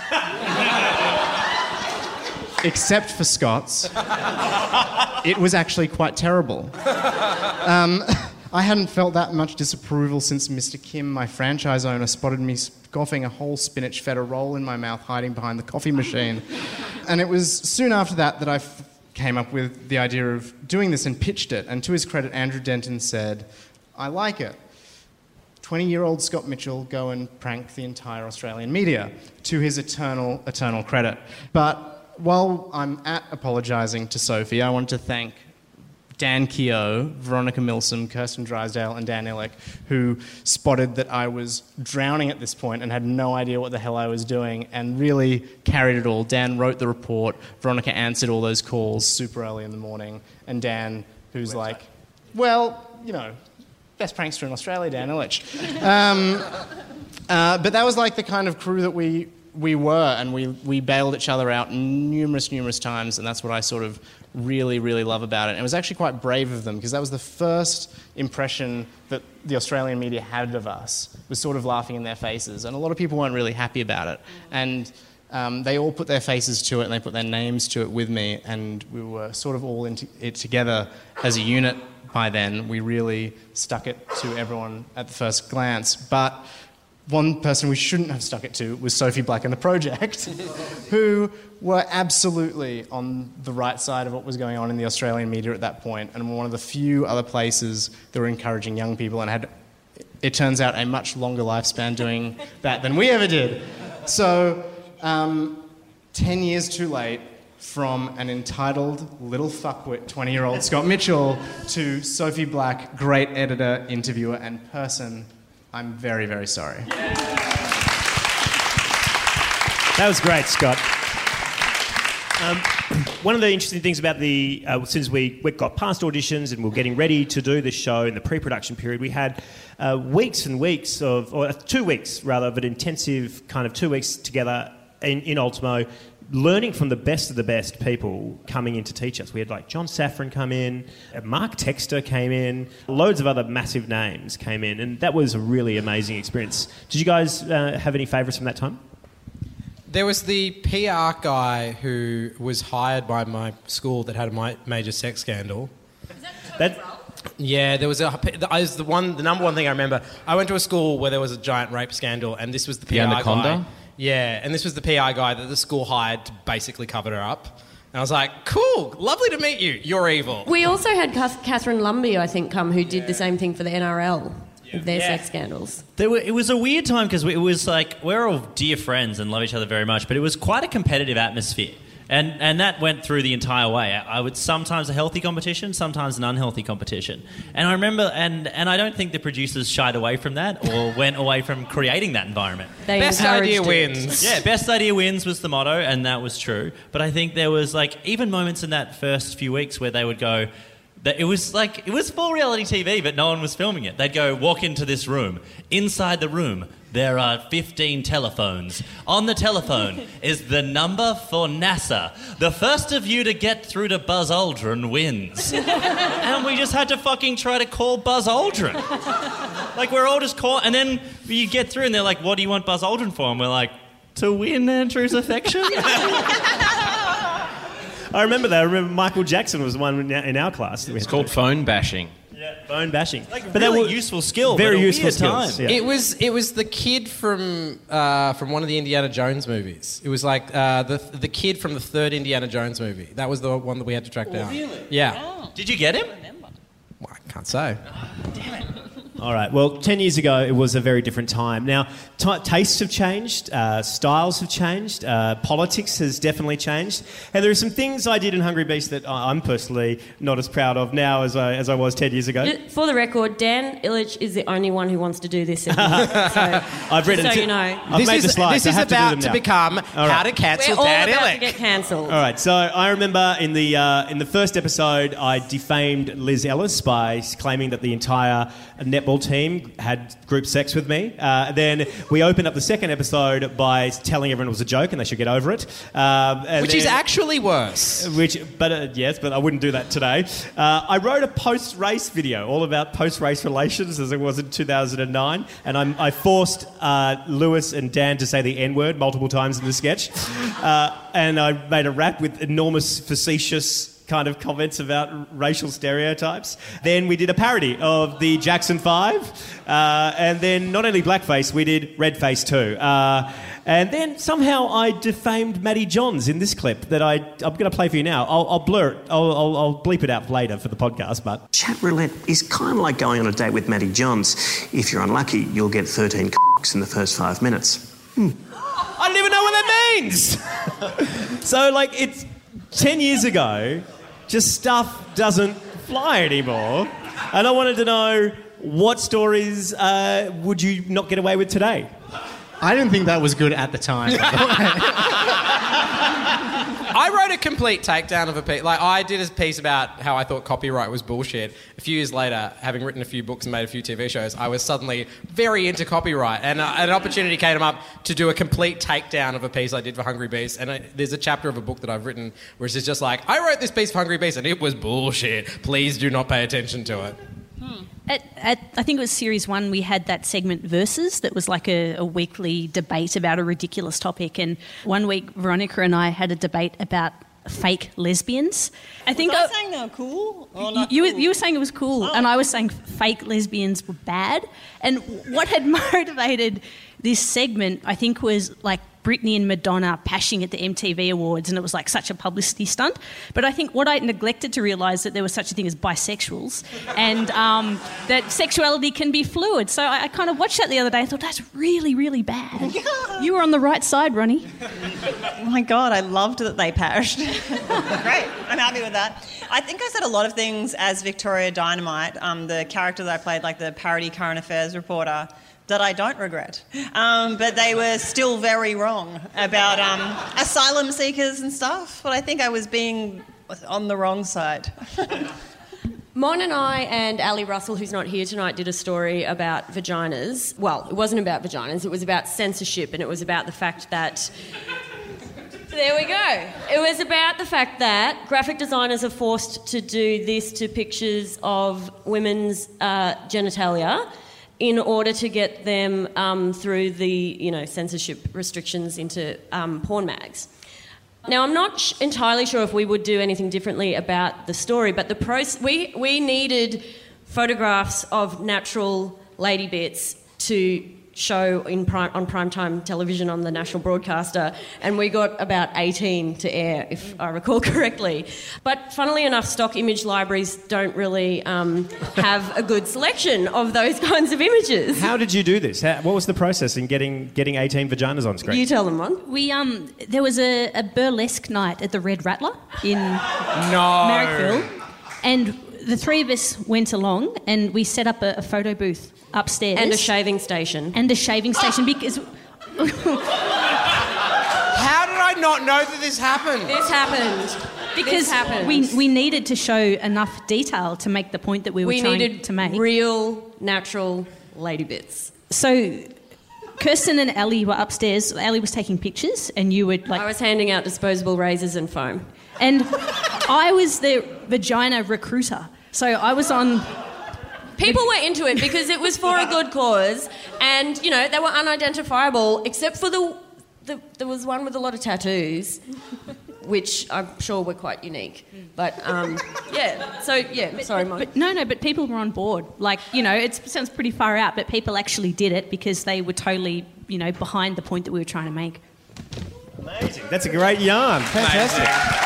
Except for Scott's. It was actually quite terrible. I hadn't felt that much disapproval since Mr. Kim, my franchise owner, spotted me scoffing a whole spinach feta roll in my mouth hiding behind the coffee machine. And it was soon after that I came up with the idea of doing this and pitched it. And to his credit, Andrew Denton said, "I like it. 20-year-old Scott Mitchell go and prank the entire Australian media," to his eternal credit. But while I'm apologising to Sophie, I want to thank Dan Keogh, Veronica Milsom, Kirsten Drysdale and Dan Illick, who spotted that I was drowning at this point and had no idea what the hell I was doing and really carried it all. Dan wrote the report, Veronica answered all those calls super early in the morning, and Dan, who's like, best prankster in Australia, Dan Illich. But that was like the kind of crew that we were, and we bailed each other out numerous times, and that's what I sort of really love about it. And it was actually quite brave of them, because that was the first impression that the Australian media had of us, was sort of laughing in their faces, and a lot of people weren't really happy about it. And they all put their faces to it, and they put their names to it with me, and we were sort of all in it together as a unit by then. We really stuck it to everyone at the first glance. But one person we shouldn't have stuck it to was Sophie Black and the project, who were absolutely on the right side of what was going on in the Australian media at that point, and were one of the few other places that were encouraging young people and had, it turns out, a much longer lifespan doing that than we ever did. So, 10 years too late, from an entitled little fuckwit 20-year-old Scott Mitchell to Sophie Black, great editor, interviewer and person, I'm very sorry. That was great, Scott. One of the interesting things about since we got past auditions and we were getting ready to do the show in the pre-production period, we had weeks and weeks or 2 weeks rather, of an intensive kind of 2 weeks together in Ultimo, learning from the best of the best people coming in to teach us. We had John Safran come in, Mark Textor came in, loads of other massive names came in, and that was a really amazing experience. Did you guys have any favourites from that time? There was the PR guy who was hired by my school that had a major sex scandal. Is that Toby Rowell? Yeah, there was the number one thing I remember. I went to a school where there was a giant rape scandal, and this was the PR Anaconda? guy. Yeah, and this was the PR guy that the school hired to basically cover her up. And I was like, cool, lovely to meet you. You're evil. We also had Catherine Lumby, I think, come who did the same thing for the NRL with their sex scandals. It was a weird time because it was like we're all dear friends and love each other very much, but it was quite a competitive atmosphere. And that went through the entire way. I would sometimes a healthy competition, sometimes an unhealthy competition. And I remember, and I don't think the producers shied away from that or went away from creating that environment. Best idea wins. Yeah, best idea wins was the motto, and that was true. But I think there was like even moments in that first few weeks where they would go, that it was full reality TV, but no one was filming it. They'd go, walk into this room. Inside the room, there are 15 telephones. On the telephone is the number for NASA. The first of you to get through to Buzz Aldrin wins. And we just had to fucking try to call Buzz Aldrin. Like, we're all just call, and then you get through and they're like, what do you want Buzz Aldrin for? And we're like, to win Andrew's affection? I remember that. I remember Michael Jackson was the one in our class. It's called phone bashing. Yeah, phone bashing. Like, but really useful skill. Very but a useful weird skills. time. Yeah. It was the kid from one of the Indiana Jones movies. It was like the kid from the third Indiana Jones movie. That was the one that we had to track down. Really? Yeah. Oh. Did you get him? Well, I can't say. Damn it. All right. Well, 10 years ago, it was a very different time. Now, tastes have changed, styles have changed, politics has definitely changed, and there are some things I did in Hungry Beast that I'm personally not as proud of now as I was 10 years ago. For the record, Dan Illich is the only one who wants to do this segment. So, I've read just it. so you know. I've made the slides. This is about to become How to Cancel We're all Dan about Illich. to get cancelled. All right, so I remember in the first episode, I defamed Liz Ellis by claiming that the entire netball team had group sex with me. Then we opened up the second episode by telling everyone it was a joke and they should get over it. Which is actually worse. Yes, but I wouldn't do that today. I wrote a post-race video all about post-race relations as it was in 2009, and I forced Lewis and Dan to say the N-word multiple times in the sketch. And I made a rap with enormous facetious kind of comments about racial stereotypes. Then we did a parody of the Jackson 5, and then not only blackface, we did redface too. And then somehow I defamed Matty Johns in this clip that I'm going to play for you now. I'll blur it. I'll bleep it out later for the podcast. But chat roulette is kind of like going on a date with Matty Johns. If you're unlucky, you'll get 13 cocks in the first 5 minutes. I don't even know what that means. So, like, it's 10 years ago. Just stuff doesn't fly anymore. And I wanted to know, what stories would you not get away with today? I didn't think that was good at the time. I wrote a complete takedown of a piece. Like, I did a piece about how I thought copyright was bullshit. A few years later, having written a few books and made a few TV shows, I was suddenly very into copyright. And an opportunity came up to do a complete takedown of a piece I did for Hungry Beast. And there's a chapter of a book that I've written where it's just like, I wrote this piece for Hungry Beast and it was bullshit. Please do not pay attention to it. I think it was Series 1, we had that segment Versus that was like a weekly debate about a ridiculous topic. And one week, Veronica and I had a debate about fake lesbians. I was saying they were cool or not you cool? were saying it was cool, and I was saying fake lesbians were bad. And what had motivated this segment, I think, was like Britney and Madonna pashing at the MTV Awards, and it was like such a publicity stunt. But I think what I neglected to realise that there was such a thing as bisexuals, and that sexuality can be fluid. So I kind of watched that the other day and thought, that's really, really bad. You were on the right side, Ronnie. Oh my God, I loved that they pashed. Great, I'm happy with that. I think I said a lot of things as Victoria Dynamite, the character that I played, like the parody current affairs reporter, that I don't regret. But they were still very wrong about asylum seekers and stuff. But I think I was being on the wrong side. Mon and I and Ali Russell, who's not here tonight, did a story about vaginas. Well, it wasn't about vaginas, it was about censorship, and it was about the fact that... There we go. It was about the fact that graphic designers are forced to do this to pictures of women's genitalia in order to get them through the, censorship restrictions into porn mags. Now, I'm not entirely sure if we would do anything differently about the story, but we needed photographs of natural lady bits to show on primetime television on the national broadcaster, and we got about 18 to air, if I recall correctly. But funnily enough, stock image libraries don't really have a good selection of those kinds of images. How did you do this? What was the process in getting 18 vaginas on screen? You tell them, Mon. We there was a burlesque night at the Red Rattler in Marrickville, and the three of us went along and we set up a photo booth upstairs. And a shaving station. Because... How did I not know that this happened? This happened. Because we needed to show enough detail to make the point that we were trying to make. Real, natural lady bits. So Kirsten and Ellie were upstairs. Ellie was taking pictures and you were like... I was handing out disposable razors and foam. And I was the vagina recruiter. So I was on... People were into it because it was for a good cause, and, you know, they were unidentifiable, except for there was one with a lot of tattoos, which I'm sure were quite unique. But, sorry, Mike. But people were on board. Like, you know, it sounds pretty far out, but people actually did it because they were totally, you know, behind the point that we were trying to make. Amazing. That's a great yarn. Fantastic.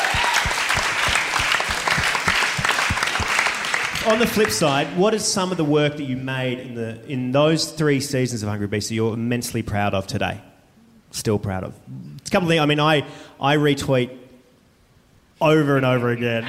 On the flip side, what is some of the work that you made in those 3 seasons of Hungry Beast that you're immensely proud of today? Still proud of? It's a couple of things. I mean, I retweet over and over again.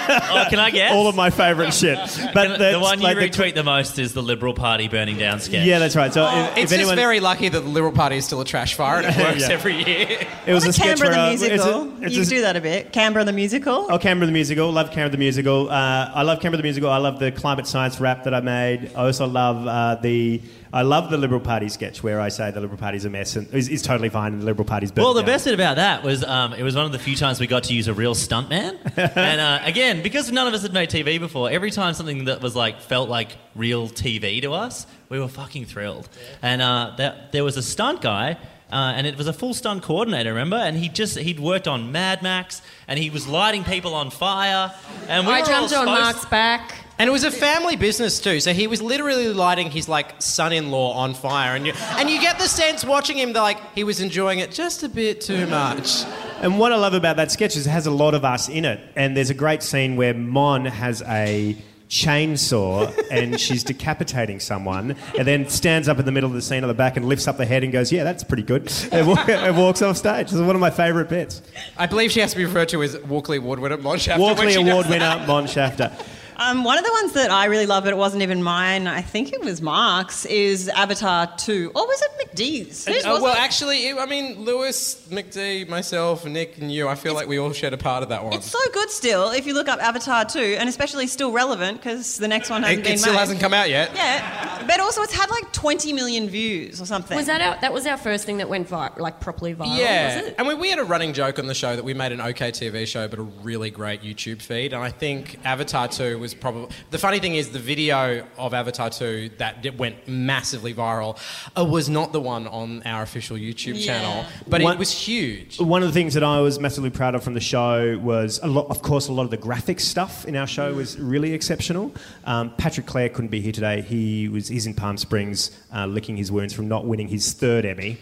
Can I guess? All of my favourite shit. But the one you retweet the most is the Liberal Party burning down sketch. Yeah, that's right. So it's just very lucky that the Liberal Party is still a trash fire and it works every year. It was a sketch Canberra where the musical. You do that a bit. Canberra the musical. Oh, Canberra the musical. Love Canberra the musical. I love Canberra the musical. I love the climate science rap that I made. I also love the Liberal Party sketch where I say the Liberal Party's a mess and is totally fine and the Liberal Party's burning Well, the down. best bit about that was it was one of the few times we got to use a real stuntman. And again, because none of us had made TV before, every time something that was like felt like real TV to us, we were fucking thrilled. And there was a stunt guy, and it was a full stunt coordinator, remember? And he'd worked on Mad Max, and he was lighting people on fire. And I jumped on Mark's back. And it was a family business too, so he was literally lighting his son-in-law on fire, and you get the sense watching him that he was enjoying it just a bit too much. And what I love about that sketch is it has a lot of us in it, and there's a great scene where Mon has a chainsaw and she's decapitating someone, and then stands up in the middle of the scene on the back and lifts up the head and goes, "Yeah, that's pretty good," and walks off stage. It's one of my favourite bits. I believe she has to be referred to as Walkley Award winner Mon Shafter. Walkley Award winner Mon Shafter. One of the ones that I really love, but it wasn't even mine, I think it was Mark's, is Avatar 2. Or was it McDee's? Actually, Lewis, McD, myself, Nick and you, I feel like we all shared a part of that one. It's so good still, if you look up Avatar 2, and especially still relevant, because the next one hasn't been made. It still hasn't come out yet. Yeah, but also it's had 20 million views or something. That was our first thing that went properly viral, Yeah, was it? and we had a running joke on the show that we made an okay TV show, but a really great YouTube feed, and I think Avatar 2 was probably... The funny thing is the video of Avatar 2 that went massively viral was not the one on our official YouTube channel, but it was huge. One of the things that I was massively proud of from the show was, a lot of the graphics stuff in our show was really exceptional. Patrick Clare couldn't be here today. He's in Palm Springs licking his wounds from not winning his 3rd Emmy.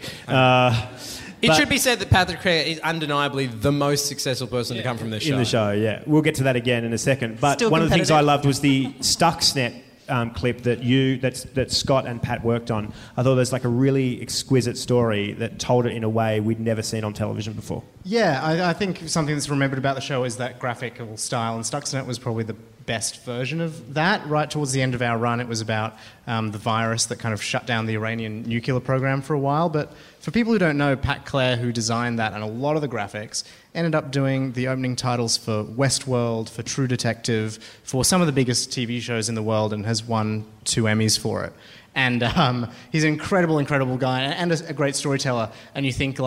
It should be said that Patrick Clare is undeniably the most successful person to come from this show. In the show, yeah. We'll get to that again in a second. But one of the things I loved was the Stuxnet clip that Scott and Pat worked on. I thought there's a really exquisite story that told it in a way we'd never seen on television before. Yeah, I think something that's remembered about the show is that graphical style, and Stuxnet was probably the best version of that. Right towards the end of our run, it was about the virus that kind of shut down the Iranian nuclear program for a while. But for people who don't know, Pat Clare, who designed that and a lot of the graphics, ended up doing the opening titles for Westworld, for True Detective, for some of the biggest TV shows in the world, and has won 2 Emmys for it. And he's an incredible, incredible guy and a great storyteller. And you think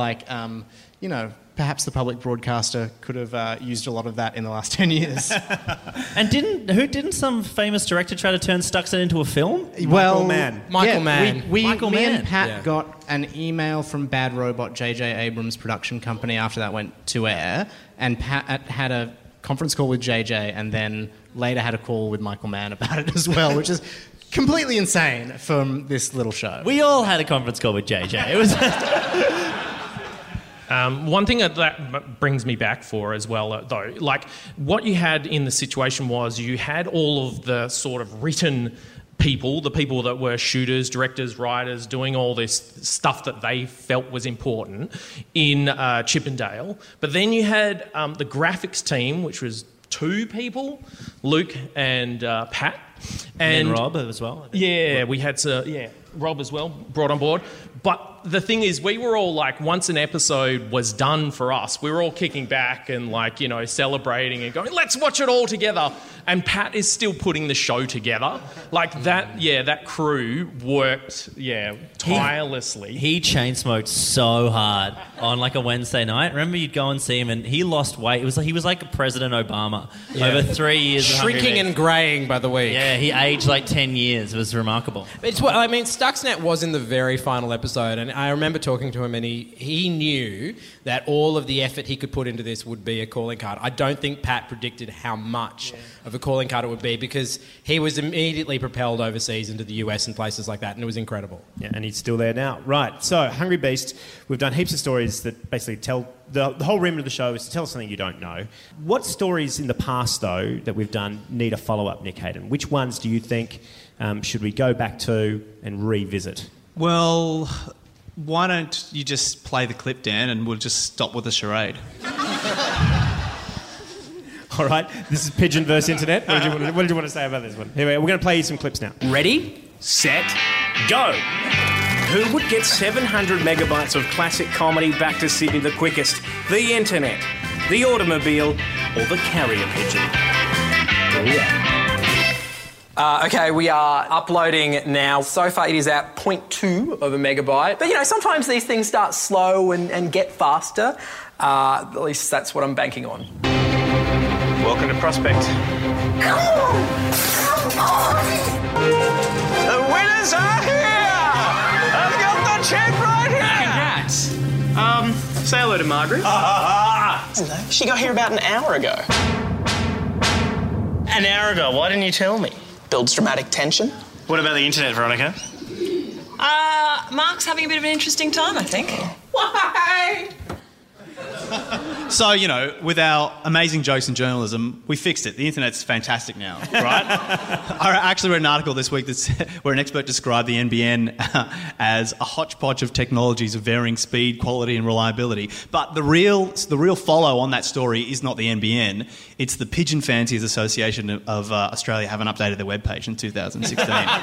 perhaps the public broadcaster could have used a lot of that in the last 10 years. And didn't some famous director try to turn Stuxnet into a film? Michael Mann. Michael Mann. Me and Pat got an email from Bad Robot, J.J. Abrams' production company, after that went to air, and Pat had a conference call with J.J. and then later had a call with Michael Mann about it as well, which is completely insane from this little show. We all had a conference call with JJ. It was. One thing that brings me back for as well, though, like what you had in the situation was you had all of the sort of written people, the people that were shooters, directors, writers, doing all this stuff that they felt was important in Chippendale. But then you had the graphics team, which was 2 people, Luke and Pat. And Rob as well. Yeah, we had Rob as well brought on board. But the thing is, we were all like, once an episode was done for us, we were all kicking back and like, you know, celebrating and going, let's watch it all together. And Pat is still putting the show together. Like that crew worked, tirelessly. He chain smoked so hard on like a Wednesday night. Remember, you'd go and see him and he lost weight. It was like he was like President Obama over 3 years. Shrinking and greying by the week. Yeah, he aged like 10 years. It was remarkable. It's what I mean. Stuxnet was in the very final episode, and I remember talking to him, and he knew that all of the effort he could put into this would be a calling card. I don't think Pat predicted how much of a calling card it would be, because he was immediately propelled overseas into the US and places like that, and it was incredible. Yeah, and he's still there now. Right, so Hungry Beast, we've done heaps of stories that basically tell... The whole remit of the show is to tell us something you don't know. What stories in the past, though, that we've done need a follow-up, Nick Hayden? Which ones do you think should we go back to and revisit? Well, why don't you just play the clip, Dan, and we'll just stop with the charade. All right, this is Pigeon versus Internet. What did you want to say about this one? Anyway, we're going to play you some clips now. Ready, set, go. Who would get 700 megabytes of classic comedy back to Sydney the quickest? The internet, the automobile, or the carrier pigeon? Okay, we are uploading now. So far it is at 0.2 of a megabyte. But, you know, sometimes these things start slow and get faster. At least that's what I'm banking on. Welcome to Prospect. The winners are here! I've got the check right here! Congrats. Say hello to Margaret. Hello. She got here about an hour ago. An hour ago? Why didn't you tell me? Builds dramatic tension. What about the internet, Veronica? Mark's having a bit of an interesting time, I think. Why? So, you know, with our amazing jokes and journalism, we fixed it. The internet's fantastic now, right? I actually read an article this week where an expert described the NBN as a hodgepodge of technologies of varying speed, quality and reliability. But the real follow on that story is not the NBN. It's the Pigeon Fanciers Association of Australia haven't updated their webpage in 2016.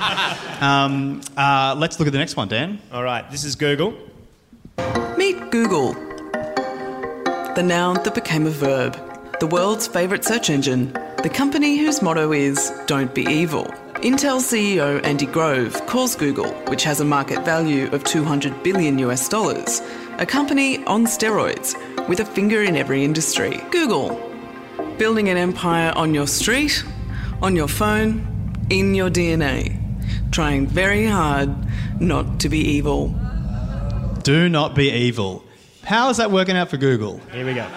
Let's look at the next one, Dan. All right, this is Google. Meet Google. The noun that became a verb, the world's favourite search engine, the company whose motto is "Don't be evil." Intel CEO Andy Grove calls Google, which has a market value of $200 billion, a company on steroids with a finger in every industry. Google, building an empire on your street, on your phone, in your DNA, trying very hard not to be evil. Do not be evil. How is that working out for Google? Here we go.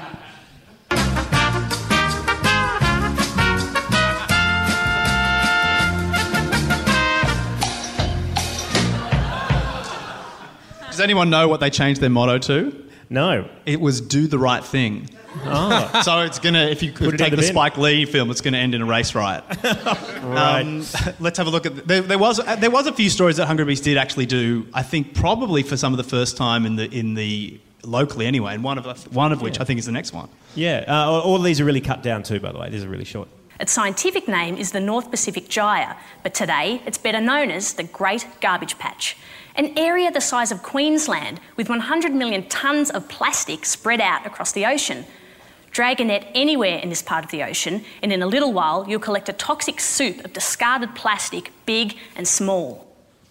Does anyone know what they changed their motto to? No. It was "Do the right thing." Oh. So it's going to, if you take the Spike Lee film, it's going to end in a race riot. Right. Let's have a look at... There was a few stories that Hungry Beast did actually do, I think probably for some of the first time in the locally anyway, and one of which I think is the next one. Yeah, all of these are really cut down too, by the way. These are really short. Its scientific name is the North Pacific Gyre, but today it's better known as the Great Garbage Patch, an area the size of Queensland with 100 million tonnes of plastic spread out across the ocean. Drag a net anywhere in this part of the ocean, and in a little while you'll collect a toxic soup of discarded plastic, big and small.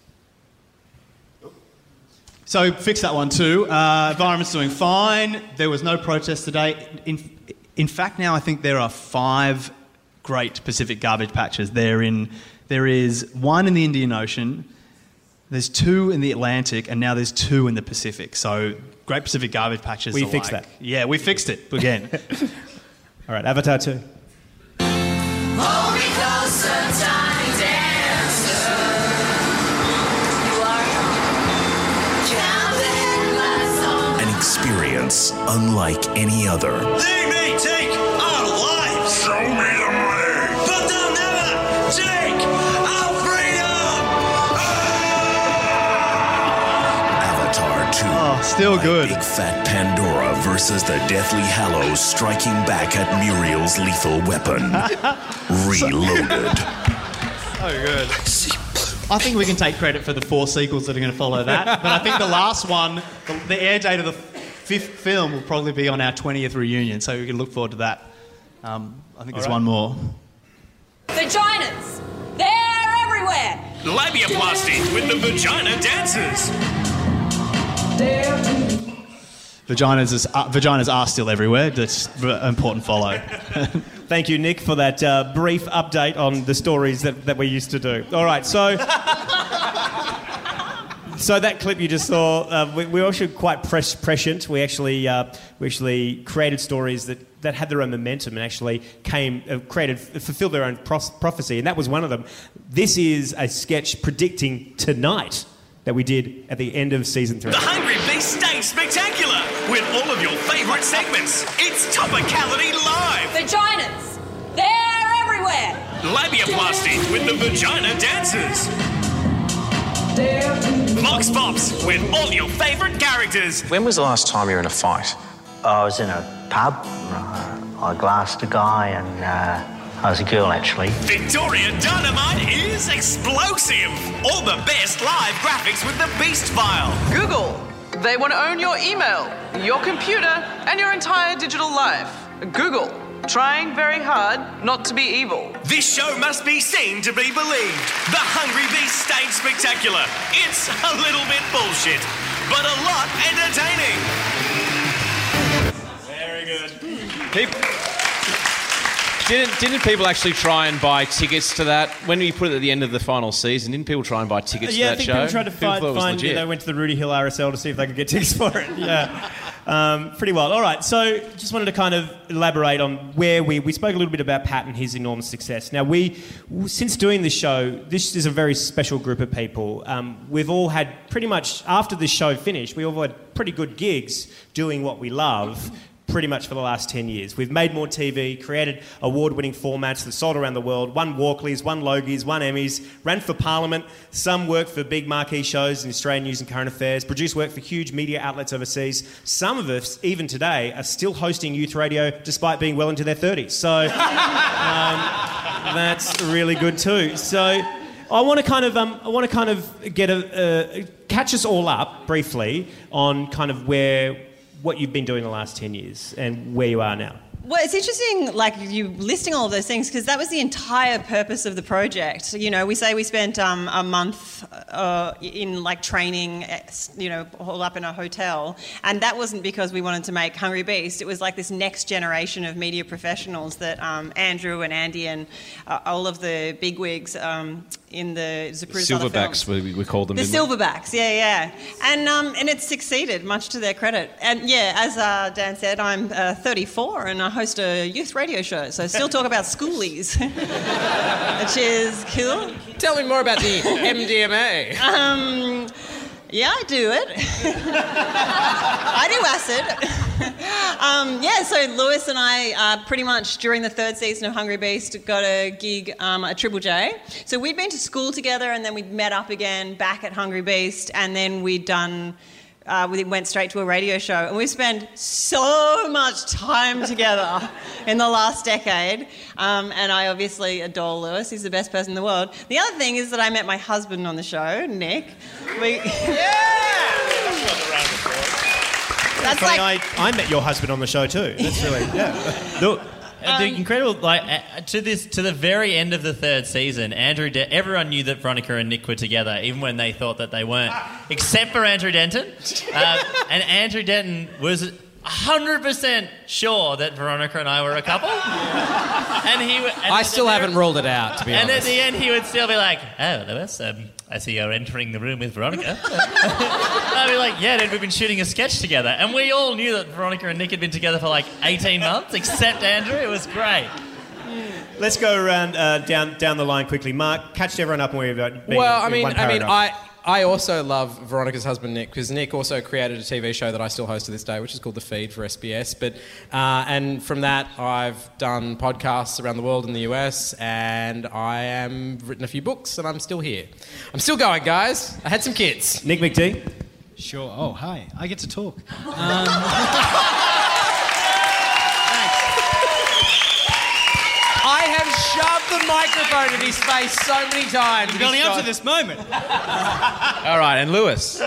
So fix that one too. Environment's doing fine. There was no protest today. In fact, now I think there are 5 great Pacific garbage patches. There is one in the Indian Ocean, there's 2 in the Atlantic, and now there's 2 in the Pacific. So Great Pacific Garbage Patches. We fixed that. Yeah, we fixed it again. All right, Avatar 2. Hold me closer, tiny dancer. is unlike any other. They may take our lives. Show me the money. But they'll never take our freedom. Avatar 2. Oh, still good. Big Fat Pandora versus the Deathly Hallows striking back at Muriel's lethal weapon. Reloaded. So good. I think we can take credit for the 4 sequels that are going to follow that. But I think the last one, the air date of the 5th film will probably be on our 20th reunion, so we can look forward to that. I think there's one more. Vaginas! They're everywhere! Labiaplasty with the vagina dancers. Vaginas are still everywhere. That's an important follow. Thank you, Nick, for that brief update on the stories that we used to do. All right, so that clip you just saw, we were actually quite prescient. We actually created stories that had their own momentum and actually fulfilled their own prophecy, and that was one of them. This is a sketch predicting tonight that we did at the end of season 3. The Hungry Beast Stage Spectacular with all of your favourite segments. It's Topicality Live. Vaginas! They're everywhere! Labiaplasty with the vagina dancers. Vox Pops with all your favourite characters. When was the last time you were in a fight? I was in a pub. I glassed a guy and I was a girl, actually. Victoria Dynamite is explosive. All the best live graphics with the Beast File. Google. They want to own your email, your computer, and your entire digital life. Google. Trying very hard not to be evil. This show must be seen to be believed. The Hungry Beast Stage Spectacular. It's a little bit bullshit, but a lot entertaining. Very good. Didn't people actually try and buy tickets to that? When we put it at the end of the final season, didn't people try and buy tickets to that show? Yeah, I think people tried to find they went to the Rudy Hill RSL to see if they could get tickets for it. Yeah. Pretty wild. All right, so just wanted to kind of elaborate on where we spoke a little bit about Pat and his enormous success. Now, since doing this show, this is a very special group of people. We've all had pretty much, after this show finished, we all had pretty good gigs doing what we love pretty much for the last 10 years. We've made more TV, created award-winning formats that sold around the world, won Walkleys, won Logies, won Emmys, ran for Parliament, some worked for big marquee shows in Australian news and current affairs, produced work for huge media outlets overseas. Some of us, even today, are still hosting youth radio despite being well into their 30s. So that's really good too. So I want to kind of get catch us all up briefly on kind of what you've been doing the last 10 years and where you are now. Well, it's interesting, like, you listing all of those things, because that was the entire purpose of the project. You know, we say we spent a month in, like, training, all up in a hotel, and that wasn't because we wanted to make Hungry Beast. It was like this next generation of media professionals that Andrew and Andy and all of the bigwigs in the Zapruder Silverbacks, we call them. The Silverbacks, yeah. And it's succeeded, much to their credit. And yeah, as Dan said, I'm 34 and I host a youth radio show, so I still talk about schoolies, which is cool. Tell me more about the MDMA. Yeah, I do it. I do acid. So Lewis and I pretty much during the 3rd season of Hungry Beast got a gig at Triple J. So we'd been to school together and then we'd met up again back at Hungry Beast, and then we went straight to a radio show, and we've spent so much time together in the last decade, and I obviously adore Lewis. He's the best person in the world. The other thing is that I met my husband on the show, Nick. That's like I met your husband on the show too. That's really Look, the incredible, to the very end of the 3rd season, everyone knew that Veronica and Nick were together, even when they thought that they weren't, except for Andrew Denton. And Andrew Denton was 100% sure that Veronica and I were a couple. I still haven't ruled it out, to be honest. And at the end, he would still be like, "Oh, Lewis, I see you're entering the room with Veronica." I'd be like, "Yeah, dude, we've been shooting a sketch together." And we all knew that Veronica and Nick had been together for like 18 months, except Andrew. It was great. Let's go around down the line quickly. Mark, catch everyone up on where you've been. Well, I mean, I also love Veronica's husband, Nick, because Nick also created a TV show that I still host to this day, which is called The Feed for SBS. And from that, I've done podcasts around the world in the US, and I am written a few books, and I'm still here. I'm still going, guys. I had some kids. Nick McD. Sure. Oh, hi. I get to talk. I have shoved the microphone in his face so many times. Building up to this moment. All right, and Lewis.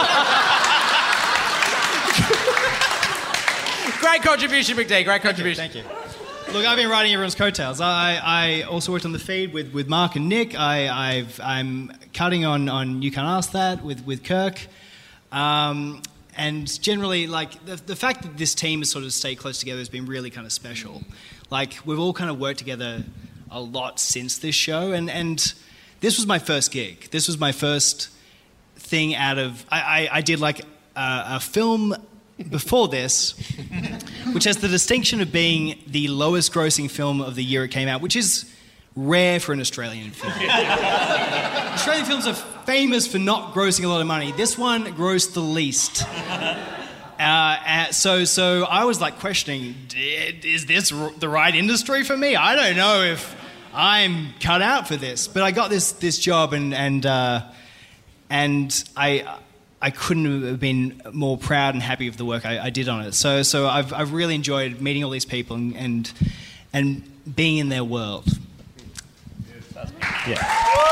Great contribution, McD. Great contribution. Thank you. Look, I've been riding everyone's coattails. I also worked on The Feed with Mark and Nick. I'm cutting on You Can't Ask That with Kirk. And generally, like, the fact that this team has sort of stayed close together has been really kind of special. Like, we've all kind of worked together a lot since this show, and this was my first gig. This was my first thing out of... I did, like, a film before this, which has the distinction of being the lowest grossing film of the year it came out, which is rare for an Australian film. Australian films are famous for not grossing a lot of money. This one grossed the least. So I was like questioning, is this the right industry for me? I don't know if I'm cut out for this. But I got this job, and I couldn't have been more proud and happy of the work I did on it. So I've really enjoyed meeting all these people and being in their world. Yeah.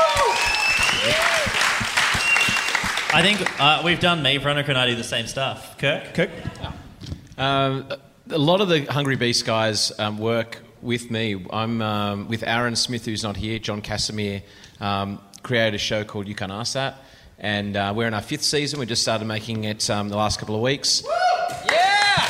I think we've done me, Veronica, and I do the same stuff. Kirk? A lot of the Hungry Beast guys work with me. I'm with Aaron Smith, who's not here, John Casimir, created a show called You Can't Ask That, and we're in our 5th season. We just started making it the last couple of weeks. Yeah!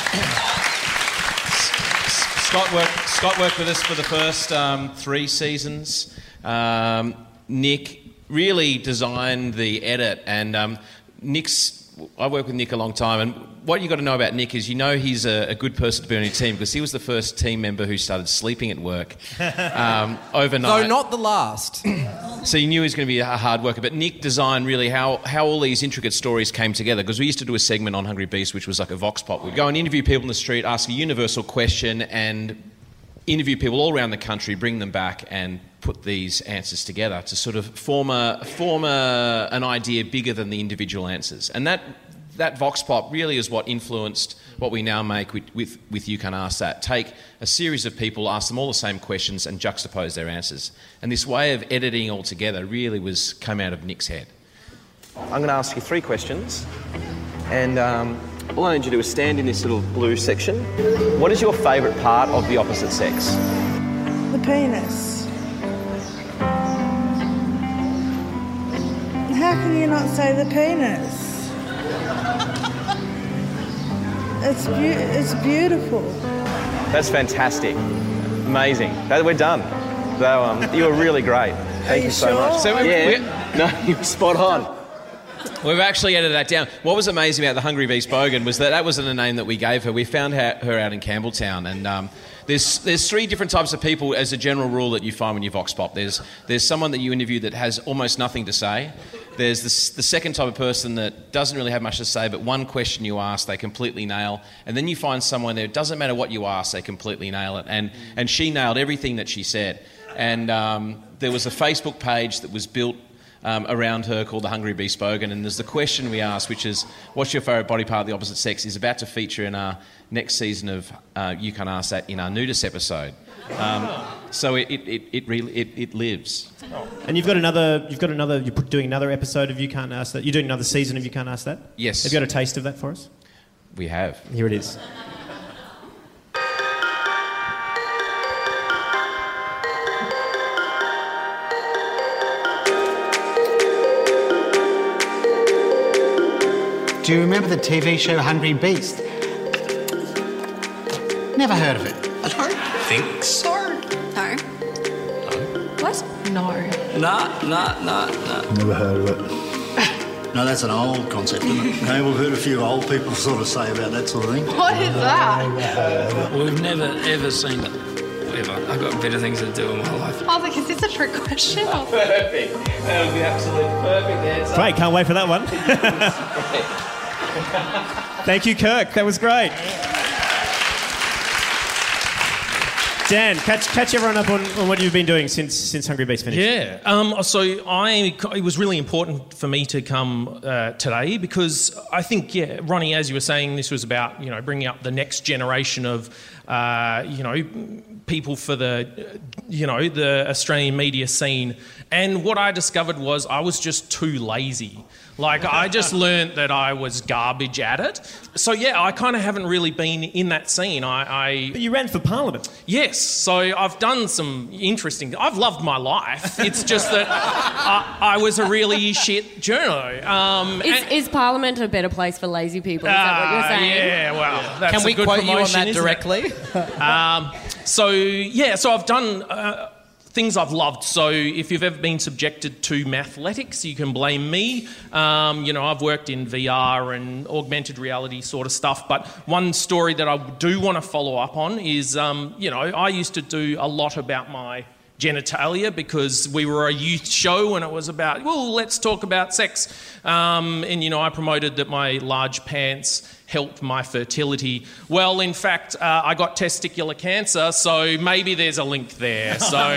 Scott worked with us for the first 3 seasons. Nick really designed the edit, and I worked with Nick a long time, and what you got to know about Nick is he's a good person to be on your team, because he was the first team member who started sleeping at work overnight. Though not the last. So you knew he was going to be a hard worker, but Nick designed really how all these intricate stories came together, because we used to do a segment on Hungry Beast which was like a vox pop. We'd go and interview people in the street, ask a universal question, and interview people all around the country, bring them back and put these answers together to sort of form an idea bigger than the individual answers. And that vox pop really is what influenced what we now make with You Can't Ask That. Take a series of people, ask them all the same questions and juxtapose their answers. And this way of editing all together really came out of Nick's head. I'm going to ask you 3 questions, and all I need you to do is stand in this little blue section. What is your favourite part of the opposite sex? The penis. How can you not say the penis? It's beautiful. That's fantastic. Amazing. We're done. So, you were really great. Thank you so much. So no, you were spot on. We've actually edited that down. What was amazing about the Hungry Beast Bogan was that wasn't a name that we gave her. We found her out in Campbelltown, and there's 3 different types of people as a general rule that you find when you vox pop. There's someone that you interview that has almost nothing to say. There's the second type of person that doesn't really have much to say, but one question you ask, they completely nail. And then you find someone there, it doesn't matter what you ask, they completely nail it. And she nailed everything that she said. And there was a Facebook page that was built around her called the Hungry Beast Bogan, and there's the question we asked, which is, what's your favourite body part of the opposite sex, is about to feature in our next season of You Can't Ask That in our nudist episode. So it lives. And you're doing another episode of You Can't Ask That. You're doing another season of You Can't Ask That? Yes. Have you got a taste of that for us? We have. Here it is. Do you remember the TV show Hungry Beast? Never heard of it. I don't think so. No. What? No. No. Never heard of it. No, that's an old concept, isn't it? No, we've heard a few old people sort of say about that sort of thing. What is that? We've never ever seen it. whatever. I've got better things to do in my life. I was like, is this a trick question? Perfect. That was the absolute perfect answer. Great, can't wait for that one. Thank you, Kirk. That was great. Dan, catch everyone up on what you've been doing since Hungry Beast finished. Yeah. So it was really important for me to come today because I think, Ronnie, as you were saying, this was about, bringing up the next generation of, people for the Australian media scene. And what I discovered was I was just too lazy. Like, I just learnt that I was garbage at it. So, I kind of haven't really been in that scene. But you ran for Parliament. Yes. So I've done some interesting... I've loved my life. It's just that I was a really shit journo. Is Parliament a better place for lazy people? Is that what you're saying? Yeah, well, that's Can we a good quote you on promotion, that isn't directly? So I've done... things I've loved. So if you've ever been subjected to mathletics, you can blame me. I've worked in VR and augmented reality sort of stuff. But one story that I do want to follow up on is, I used to do a lot about my genitalia because we were a youth show and it was about, let's talk about sex. I promoted that my large pants helped my fertility. Well, in fact, I got testicular cancer, so maybe there's a link there. So,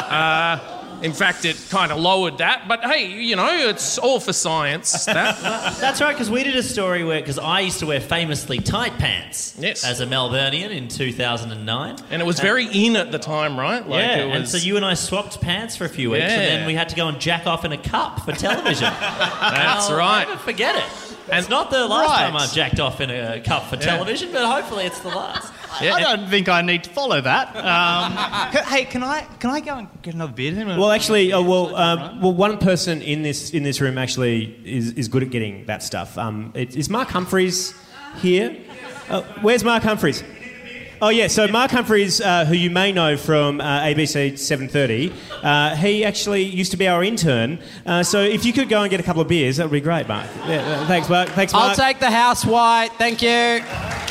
in fact, it kind of lowered that. But hey, it's all for science. That's right, because we did a story because I used to wear famously tight pants as a Melburnian in 2009. And it was very in at the time, right? And so you and I swapped pants for a few weeks, and then we had to go and jack off in a cup for television. That's right. Never forget it. It's not the last time I've jacked off in a cup for television, but hopefully it's the last. I don't think I need to follow that. Hey, can I go and get another beer then? Well, actually, one person in this room actually is good at getting that stuff. Is Mark Humphries here? Where's Mark Humphries? Oh, yeah, so Mark Humphries, who you may know from ABC 7:30, he actually used to be our intern. So if you could go and get a couple of beers, that would be great, Mark. Yeah, thanks, Mark. I'll take the house white. Thank you.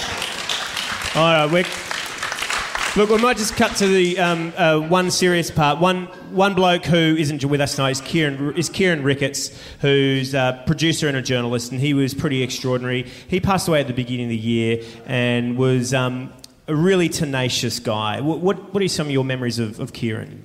All right, look, we might just cut to the one serious part. One bloke who isn't with us tonight is Kieran Ricketts, who's a producer and a journalist, and he was pretty extraordinary. He passed away at the beginning of the year and was a really tenacious guy. What are some of your memories of Kieran?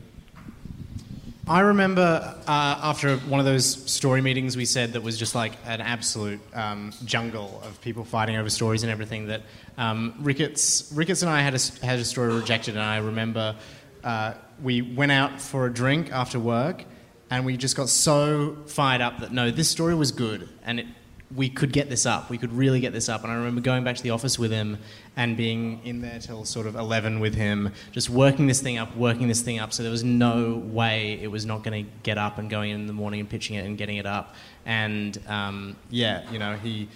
I remember after one of those story meetings we said that was just like an absolute jungle of people fighting over stories and everything, that Ricketts and I had a story rejected, and I remember we went out for a drink after work and we just got so fired up that no, this story was good and we could get this up. We could really get this up. And I remember going back to the office with him and being in there till sort of 11 with him, just working this thing up. So there was no way it was not going to get up, and going in the morning and pitching it and getting it up. And he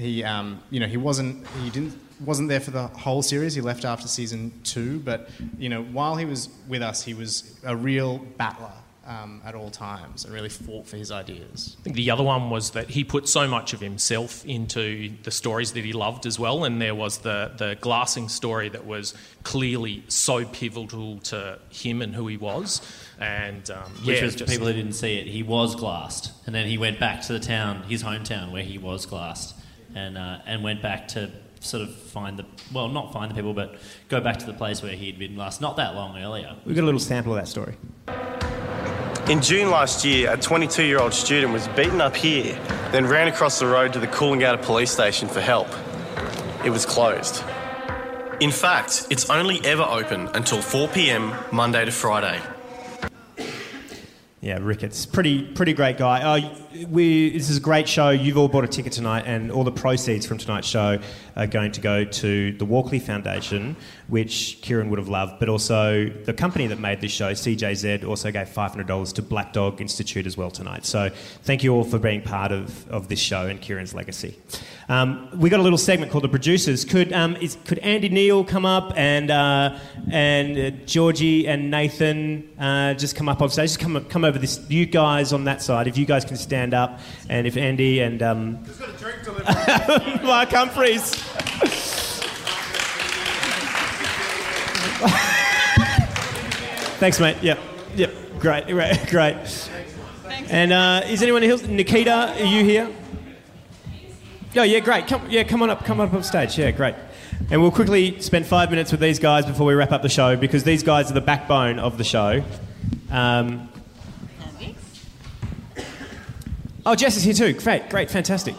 wasn't there for the whole series. He left after season 2. But while he was with us, he was a real battler. At all times, and really fought for his ideas. I think the other one was that he put so much of himself into the stories that he loved as well, and there was the glassing story that was clearly so pivotal to him and who he was. And which was, for people who didn't see it, he was glassed, and then he went back to his hometown where he was glassed, and went back to sort of not find the people, but go back to the place where he'd been glassed not that long earlier. We've got a little sample of that story. In June last year, a 22-year-old student was beaten up here, then ran across the road to the Coolangatta police station for help. It was closed. In fact, it's only ever open until 4 p.m, Monday to Friday. Yeah, Ricketts, pretty great guy. This is a great show. You've all bought a ticket tonight, and all the proceeds from tonight's show are going to go to the Walkley Foundation, which Kieran would have loved, but also the company that made this show, CJZ, also gave $500 to Black Dog Institute as well tonight. So thank you all for being part of this show and Kieran's legacy. We got a little segment called The Producers. Could Andy Neal come up and Georgie and Nathan just come up on stage? Just come over this. You guys on that side, if you guys can stand up, and if Andy and Who's got a drink delivery? Mark Humphries. Thanks, mate. Yep. Great. And is anyone else? Nikita, are you here? Oh, yeah, great. Come on up stage. Yeah, great. And we'll quickly spend 5 minutes with these guys before we wrap up the show, because these guys are the backbone of the show. Oh, Jess is here too. Great, fantastic.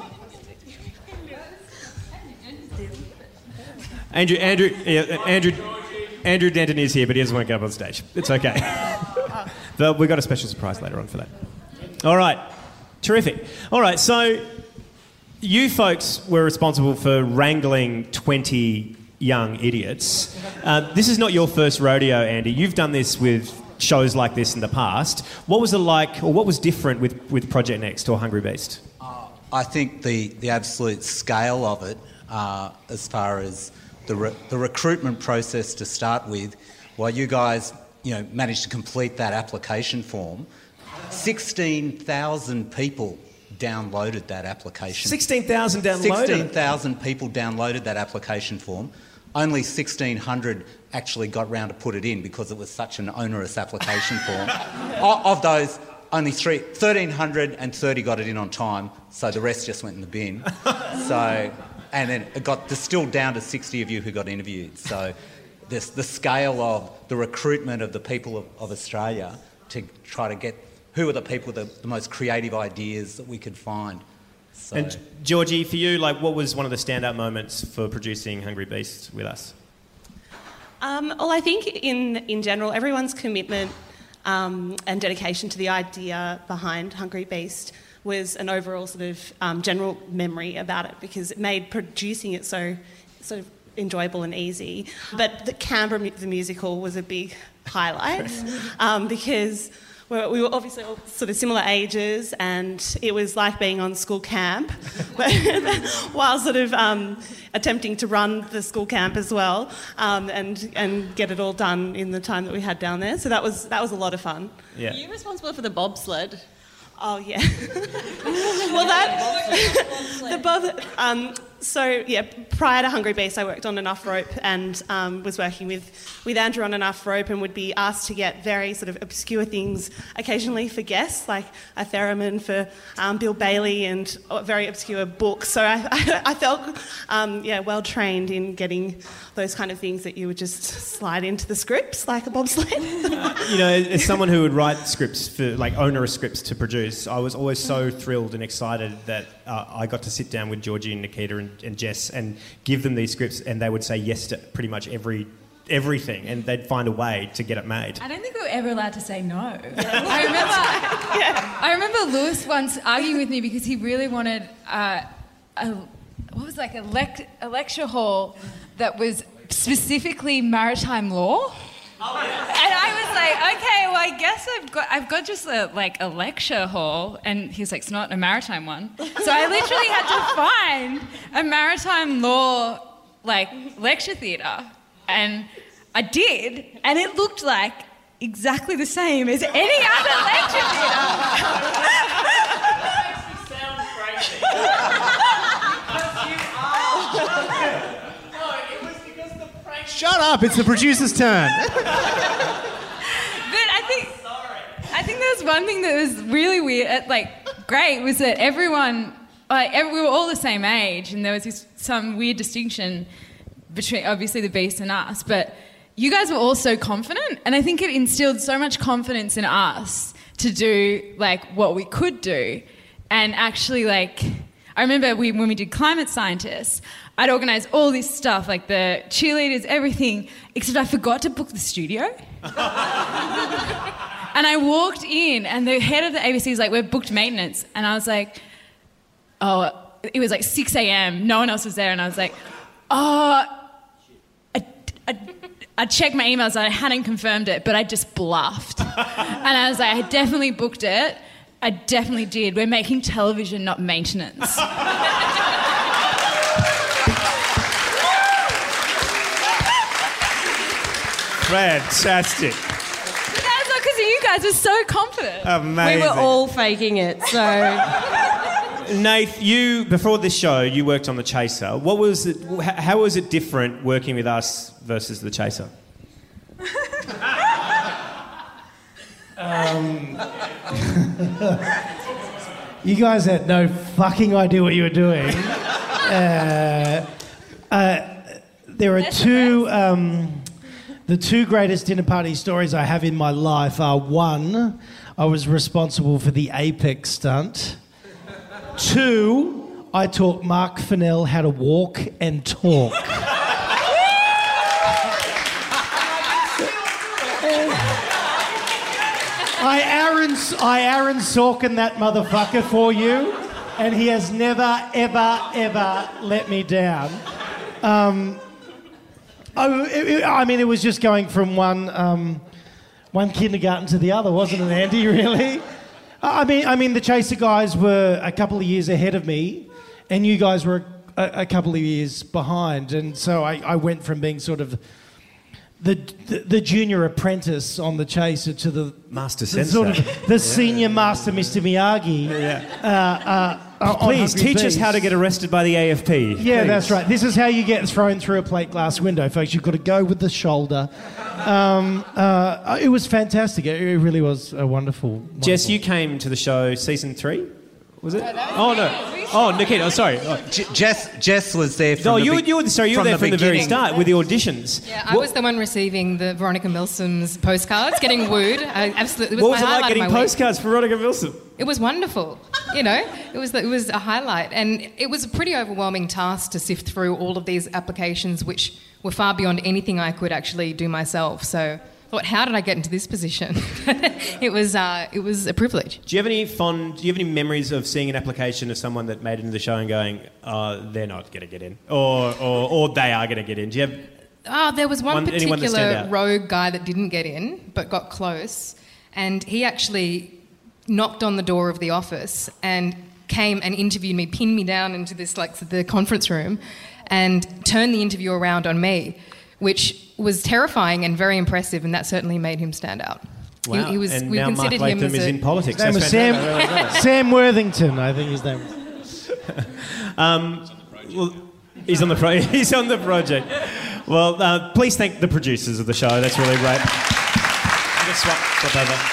Andrew Denton is here, but he doesn't want to get up on stage. It's okay. But we've got a special surprise later on for that. All right. Terrific. All right, so you folks were responsible for wrangling 20 young idiots. This is not your first rodeo, Andy. You've done this with shows like this in the past. What was it like, or what was different with Project Next or Hungry Beast? I think the absolute scale of it, as far as the recruitment process to start with, while you guys managed to complete that application form, 16,000 people downloaded that application. 16,000 downloaded? 16,000 people downloaded that application form. Only 1,600 actually got round to put it in because it was such an onerous application form. Of those, only 1,330 got it in on time, so the rest just went in the bin. And then it got distilled down to 60 of you who got interviewed. So the scale of the recruitment of the people of Australia to try to get who are the people with the most creative ideas that we could find. So. And Georgie, for you, what was one of the standout moments for producing Hungry Beast with us? Well, I think in general, everyone's commitment and dedication to the idea behind Hungry Beast was an overall sort of general memory about it, because it made producing it so sort of enjoyable and easy. But the Canberra the musical was a big highlight because we were obviously all sort of similar ages, and it was like being on school camp while sort of attempting to run the school camp as well, and get it all done in the time that we had down there. So that was a lot of fun. Yeah. Are you responsible for the bobsled? Oh, yeah. Well, so, yeah, prior to Hungry Beast, I worked on Enough Rope and was working with Andrew on Enough Rope, and would be asked to get very sort of obscure things occasionally for guests, like a theremin for Bill Bailey and very obscure books. So I felt, well trained in getting those kind of things that you would just slide into the scripts like a bobsled. As someone who would write scripts for, onerous scripts to produce, I was always so thrilled and excited that I got to sit down with Georgie and Nikita and Jess and give them these scripts, and they would say yes to pretty much everything, and they'd find a way to get it made. I don't think we were ever allowed to say no. I remember Lewis once arguing with me because he really wanted a lecture hall that was specifically maritime law. And I was like, okay, well, I guess I've got just a lecture hall, and he was like, it's not a maritime one. So I literally had to find a maritime law lecture theatre, and I did, and it looked like exactly the same as any other lecture theatre. Shut up! It's the producer's turn. But I think there's one thing that was really weird, great, was that everyone, we were all the same age, and there was some weird distinction between obviously the Beast and us. But you guys were all so confident, and I think it instilled so much confidence in us to do what we could do, and actually I remember when we did Climate Scientists, I'd organise all this stuff, the cheerleaders, everything, except I forgot to book the studio. And I walked in, and the head of the ABC was like, we've booked maintenance. And I was like, oh, it was 6 a.m, no one else was there, and I was like, oh, I checked my emails, and I hadn't confirmed it, but I just bluffed. And I was like, I definitely booked it. I definitely did. We're making television, not maintenance. Fantastic. But that was not because you guys were so confident. Amazing. We were all faking it, so... Nath, before this show, you worked on The Chaser. How was it different working with us versus The Chaser? You guys had no fucking idea what you were doing. There are two... the two greatest dinner party stories I have in my life are, one, I was responsible for the Apex stunt. Two, I taught Mark Fennell how to walk and talk. I Aaron Sorkin that motherfucker for you, and he has never, ever, ever let me down. It was just going from one kindergarten to the other, wasn't it, Andy, really? I mean, the Chaser guys were a couple of years ahead of me, and you guys were a couple of years behind, and so I went from being sort of the junior apprentice on the Chaser to the Master Sensei, sort of the senior master, Mr. Miyagi. Please teach us how to get arrested by the AFP. Yeah, please. That's right. This is how you get thrown through a plate glass window, folks. You've got to go with the shoulder. It was fantastic. It really was a wonderful. Jess, you came to the show season 3, was it? Oh no. Oh, Nikita. Oh, sorry. Oh. Jess was there. From you were there from the very start with the auditions. Yeah, I was the one receiving the Veronica Milsom's postcards, getting wooed. Absolutely. What was it like getting postcards for Veronica Milsom? It was wonderful. It was a highlight, and it was a pretty overwhelming task to sift through all of these applications, which were far beyond anything I could actually do myself. So I thought, how did I get into this position? It was a privilege. Do you have any memories of seeing an application of someone that made it into the show and going, they're not going to get in, or they are going to get in? Do you have? There was one particular rogue guy that didn't get in but got close, and he actually knocked on the door of the office and came and interviewed me, pinned me down into this the conference room, and turned the interview around on me, which was terrifying and very impressive, and that certainly made him stand out. Wow. We now considered Mark him Latham is in politics. His name was Sam Worthington, I think his name was. He's on the project. Well, please thank the producers of the show. That's really great. Just swap over.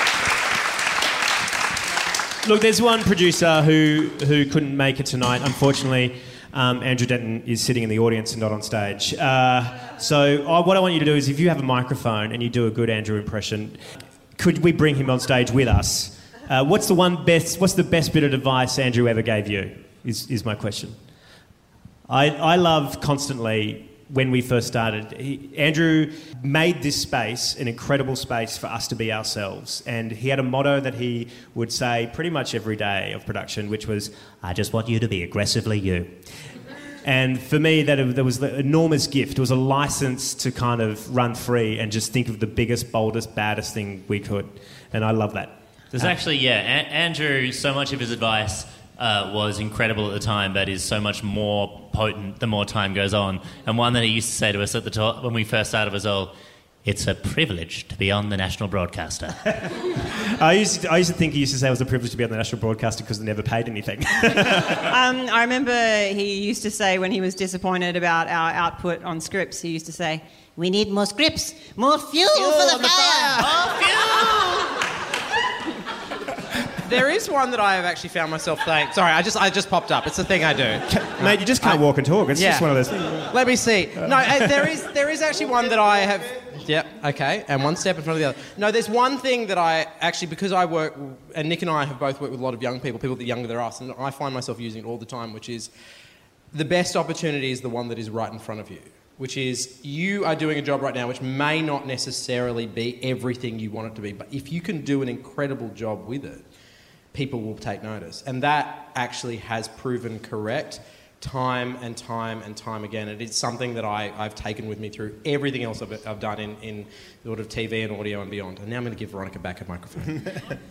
Look, there's one producer who couldn't make it tonight. Unfortunately, Andrew Denton is sitting in the audience and not on stage. So what I want you to do is, if you have a microphone and you do a good Andrew impression, could we bring him on stage with us? What's the best bit of advice Andrew ever gave you? Is my question. I love constantly. When we first started, Andrew made this space an incredible space for us to be ourselves. And he had a motto that he would say pretty much every day of production, which was, I just want you to be aggressively you. And for me, that was an enormous gift. It was a license to kind of run free and just think of the biggest, boldest, baddest thing we could. And I love that. There's actually, Andrew, so much of his advice was incredible at the time, but is so much more potent the more time goes on. And one that he used to say to us at the top when we first started was, it's a privilege to be on the national broadcaster. I used to think he used to say it was a privilege to be on the national broadcaster because they never paid anything. I remember he used to say, when he was disappointed about our output on scripts, he used to say, we need more scripts, more fuel for the fire. More fuel! There is one that I have actually found myself saying. Sorry, I just popped up. It's the thing I do. Mate, you just can't walk and talk. It's just one of those things. Let me see. No, there is actually one that I have. Yep. Okay. And one step in front of the other. No, there's one thing that I actually, because I work, and Nick and I have both worked with a lot of young people that are younger than us, and I find myself using it all the time, which is the best opportunity is the one that is right in front of you. Which is, you are doing a job right now which may not necessarily be everything you want it to be, but if you can do an incredible job with it, people will take notice. And that actually has proven correct time and time and time again. And it's something that I've taken with me through everything else I've done in sort of TV and audio and beyond. And now I'm going to give Veronica back a microphone.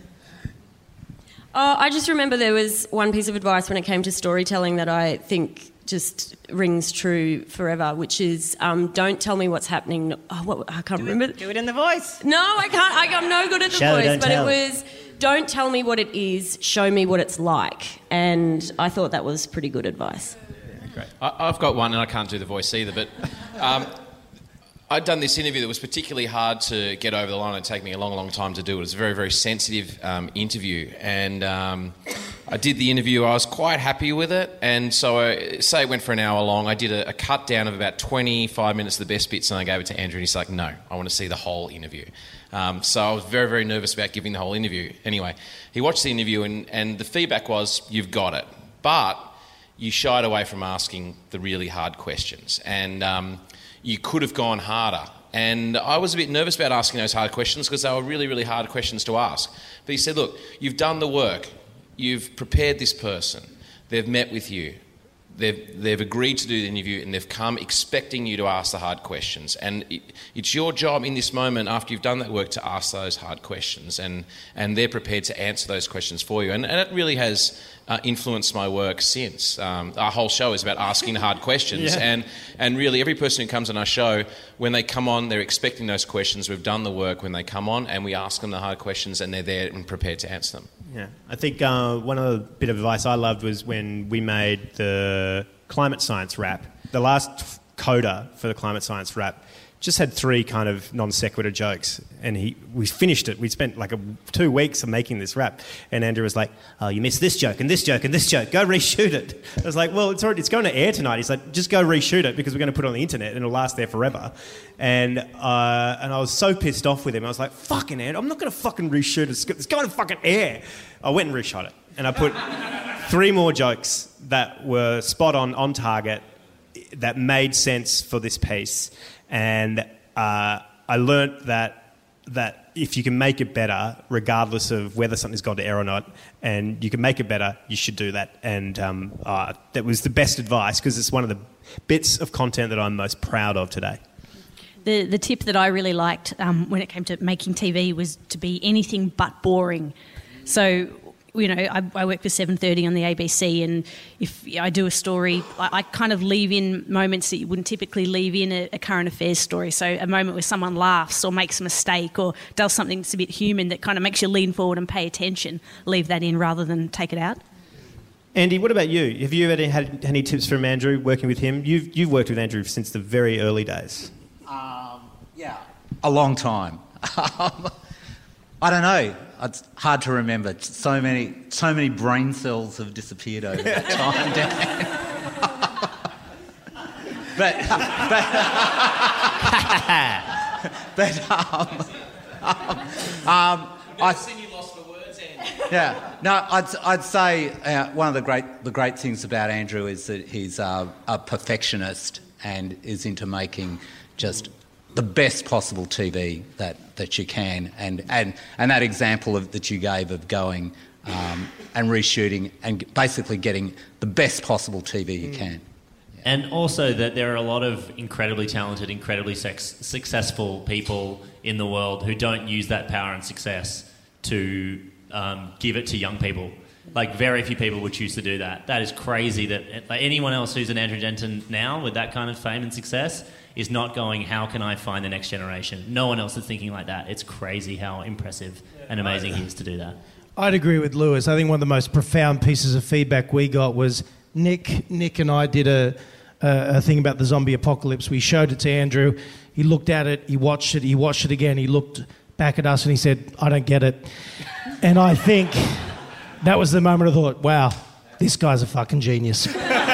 I just remember there was one piece of advice when it came to storytelling that I think just rings true forever, which is don't tell me what's happening. I can't remember. Do it in the voice. No, I can't. I'm no good at the voice. But it was, don't tell me what it is, show me what it's like. And I thought that was pretty good advice. Great. I've got one, and I can't do the voice either, but I'd done this interview that was particularly hard to get over the line. It'd take me a long, long time to do it. It was a very, very sensitive interview. And I did the interview. I was quite happy with it. And so, it went for an hour long. I did a cut down of about 25 minutes of the best bits, and I gave it to Andrew, and he's like, no, I want to see the whole interview. So I was very, very nervous about giving the whole interview. Anyway, he watched the interview, and the feedback was, you've got it. But you shied away from asking the really hard questions. And you could have gone harder. And I was a bit nervous about asking those hard questions because they were really, really hard questions to ask. But he said, look, you've done the work. You've prepared this person. They've met with you. They've agreed to do the interview, and they've come expecting you to ask the hard questions. And it's your job in this moment, after you've done that work, to ask those hard questions. And they're prepared to answer those questions for you. And it really has influenced my work since. Our whole show is about asking the hard questions. Yeah. And really, every person who comes on our show, when they come on, they're expecting those questions. We've done the work when they come on, and we ask them the hard questions, and they're there and prepared to answer them. Yeah, I think one of the bit of advice I loved was when we made the climate science rap. The last coda for the climate science rap just had 3 kind of non sequitur jokes, and we finished it. We spent like 2 weeks of making this rap, and Andrew was like, "Oh, you missed this joke and this joke and this joke. Go reshoot it." I was like, "Well, it's going to air tonight." He's like, "Just go reshoot it because we're going to put it on the internet and it'll last there forever." And I was so pissed off with him. I was like, "Fucking Andrew, I'm not going to fucking reshoot it. It's going to fucking air." I went and reshot it, and I put 3 more jokes that were spot on target, that made sense for this piece. And I learnt that if you can make it better, regardless of whether something's gone to air or not, and you can make it better, you should do that. And that was the best advice, because it's one of the bits of content that I'm most proud of today. The tip that I really liked when it came to making TV was to be anything but boring. So, you know, I work for 7:30 on the ABC, and if I do a story, I kind of leave in moments that you wouldn't typically leave in a current affairs story. So a moment where someone laughs or makes a mistake or does something that's a bit human that kind of makes you lean forward and pay attention, leave that in rather than take it out. Andy, what about you? Have you ever had any tips from Andrew working with him? You've worked with Andrew since the very early days. Yeah, a long time. I don't know. It's hard to remember. So many brain cells have disappeared over that time, Dan. I've seen you lost for words, Andy. Yeah. No, I'd say one of the great things about Andrew is that he's a perfectionist and is into making just the best possible TV that you can, and that example that you gave of going and reshooting and basically getting the best possible TV you can. Yeah. And also that there are a lot of incredibly talented, incredibly successful people in the world who don't use that power and success to give it to young people. Like, very few people would choose to do that. That is crazy that anyone else who's an Andrew Denton now with that kind of fame and success is not going, how can I find the next generation? No one else is thinking like that. It's crazy how impressive and amazing he is to do that. I'd agree with Lewis. I think one of the most profound pieces of feedback we got was Nick and I did a thing about the zombie apocalypse. We showed it to Andrew. He looked at it, he watched it again, he looked back at us and he said, "I don't get it." And I think that was the moment I thought, wow, this guy's a fucking genius.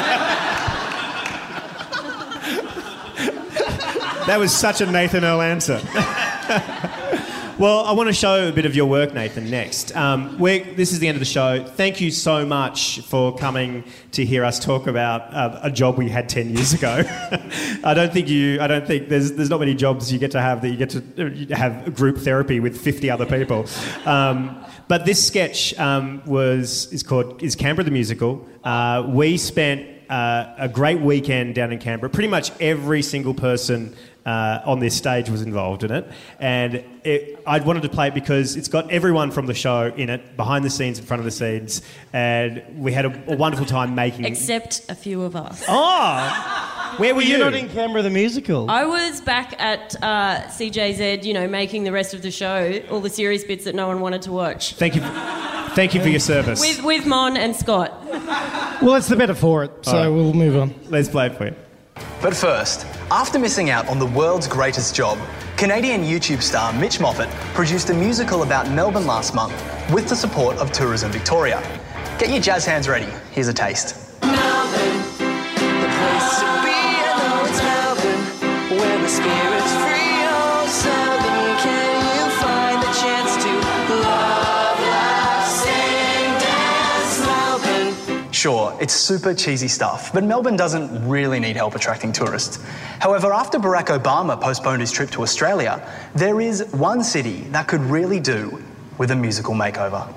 That was such a Nathan Earl answer. Well, I want to show a bit of your work, Nathan, next. This is the end of the show. Thank you so much for coming to hear us talk about a job we had 10 years ago. I don't think there's not many jobs you get to have that you get to have group therapy with 50 other people. But this sketch is Canberra the Musical. We spent a great weekend down in Canberra. Pretty much every single person on this stage was involved in it, and I wanted to play it because it's got everyone from the show in it, behind the scenes, in front of the scenes, and we had a wonderful time making... Except a few of us. Oh! Where were you? You're not in Canberra the Musical. I was back at CJZ, making the rest of the show, all the serious bits that no one wanted to watch. Thank you for your service. With Mon and Scott. Well, it's the better for it, so we'll move on. Let's play it for you. But first, after missing out on the world's greatest job, Canadian YouTube star Mitch Moffat produced a musical about Melbourne last month with the support of Tourism Victoria. Get your jazz hands ready. Here's a taste. Melbourne, the place to be. I know it's Melbourne, where the spirit's free. Oh, Southern, can you find the chance to love, laugh, sing, dance, Melbourne? Sure, it's super cheesy stuff, but Melbourne doesn't really need help attracting tourists. However, after Barack Obama postponed his trip to Australia, there is one city that could really do with a musical makeover.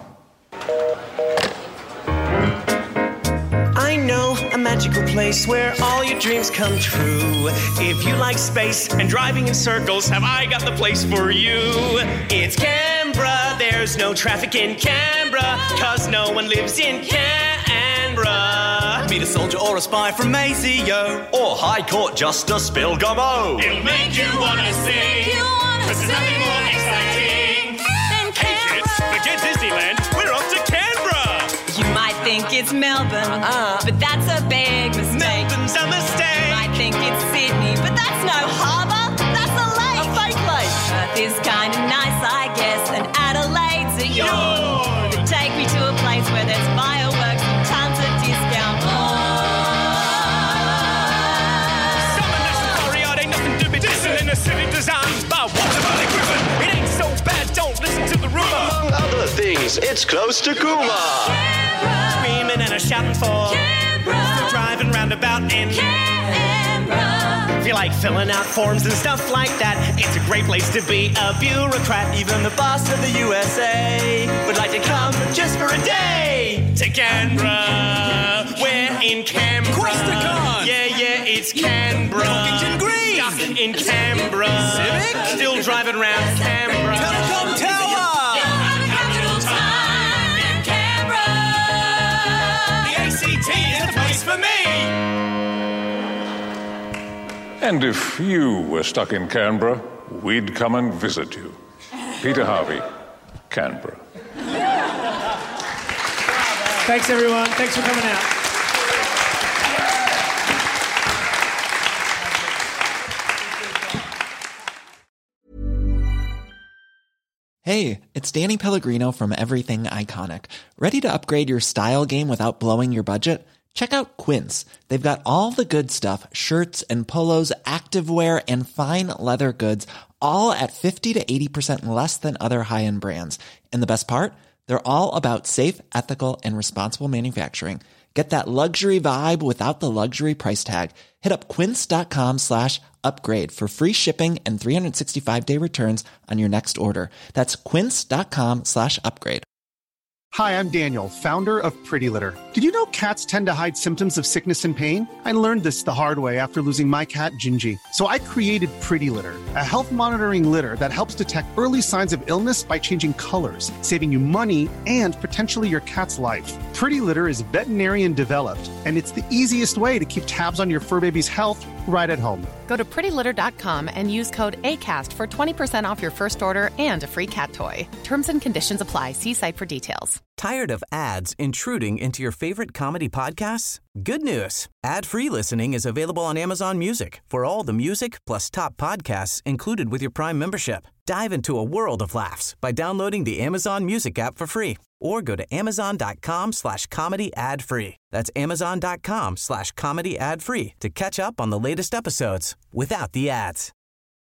I know a magical place where all your dreams come true. If you like space and driving in circles, have I got the place for you? It's Canberra, there's no traffic in Canberra, 'cause no one lives in Canberra. Meet a soldier or a spy from Maceo, or High Court Justice Bill Gummo. It'll make you wanna sing. There's nothing more exciting than Canberra. Forget Disneyland, we're off to Canberra. You might think it's Melbourne, but that's a big mistake. Melbourne's a mistake. You might think it's Sydney, but that's no harbour, that's a lake. A fake lake. Perth is kind of nice, I guess, and Adelaide's a yawn. But take me to a place where there's fireworks and tons of discount. In a city designed by Walter Burley Griffin. It ain't so bad, don't listen to the rumor. Among other things, it's close to Cooma. Screaming and a shouting for Canberra. Still driving roundabout in Canberra. If you like filling out forms and stuff like that, it's a great place to be a bureaucrat. Even the boss of the USA would like to come just for a day to Canberra. We're in Canberra. Questacon. Yeah, it's Canberra. Pilkington Green. In Canberra. Civic. Still driving around Canberra. Telecom Tower. Capital time in Canberra. The ACT is the place for me. And if you were stuck in Canberra, we'd come and visit you. Peter Harvey, Canberra. Thanks, everyone. Thanks for coming out. Hey, it's Danny Pellegrino from Everything Iconic. Ready to upgrade your style game without blowing your budget? Check out Quince. They've got all the good stuff, shirts and polos, activewear, and fine leather goods, all at 50 to 80% less than other high-end brands. And the best part? They're all about safe, ethical, and responsible manufacturing. Get that luxury vibe without the luxury price tag. Hit up quince.com/upgrade for free shipping and 365-day returns on your next order. That's quince.com/upgrade. Hi, I'm Daniel, founder of Pretty Litter. Did you know cats tend to hide symptoms of sickness and pain? I learned this the hard way after losing my cat, Gingy. So I created Pretty Litter, a health monitoring litter that helps detect early signs of illness by changing colors, saving you money and potentially your cat's life. Pretty Litter is veterinarian developed, and it's the easiest way to keep tabs on your fur baby's health right at home. Go to prettylitter.com and use code ACAST for 20% off your first order and a free cat toy. Terms and conditions apply. See site for details. Tired of ads intruding into your favorite comedy podcasts? Good news. Ad-free listening is available on Amazon Music for all the music plus top podcasts included with your Prime membership. Dive into a world of laughs by downloading the Amazon Music app for free or go to amazon.com/comedy ad-free. That's amazon.com/comedy ad-free to catch up on the latest episodes without the ads.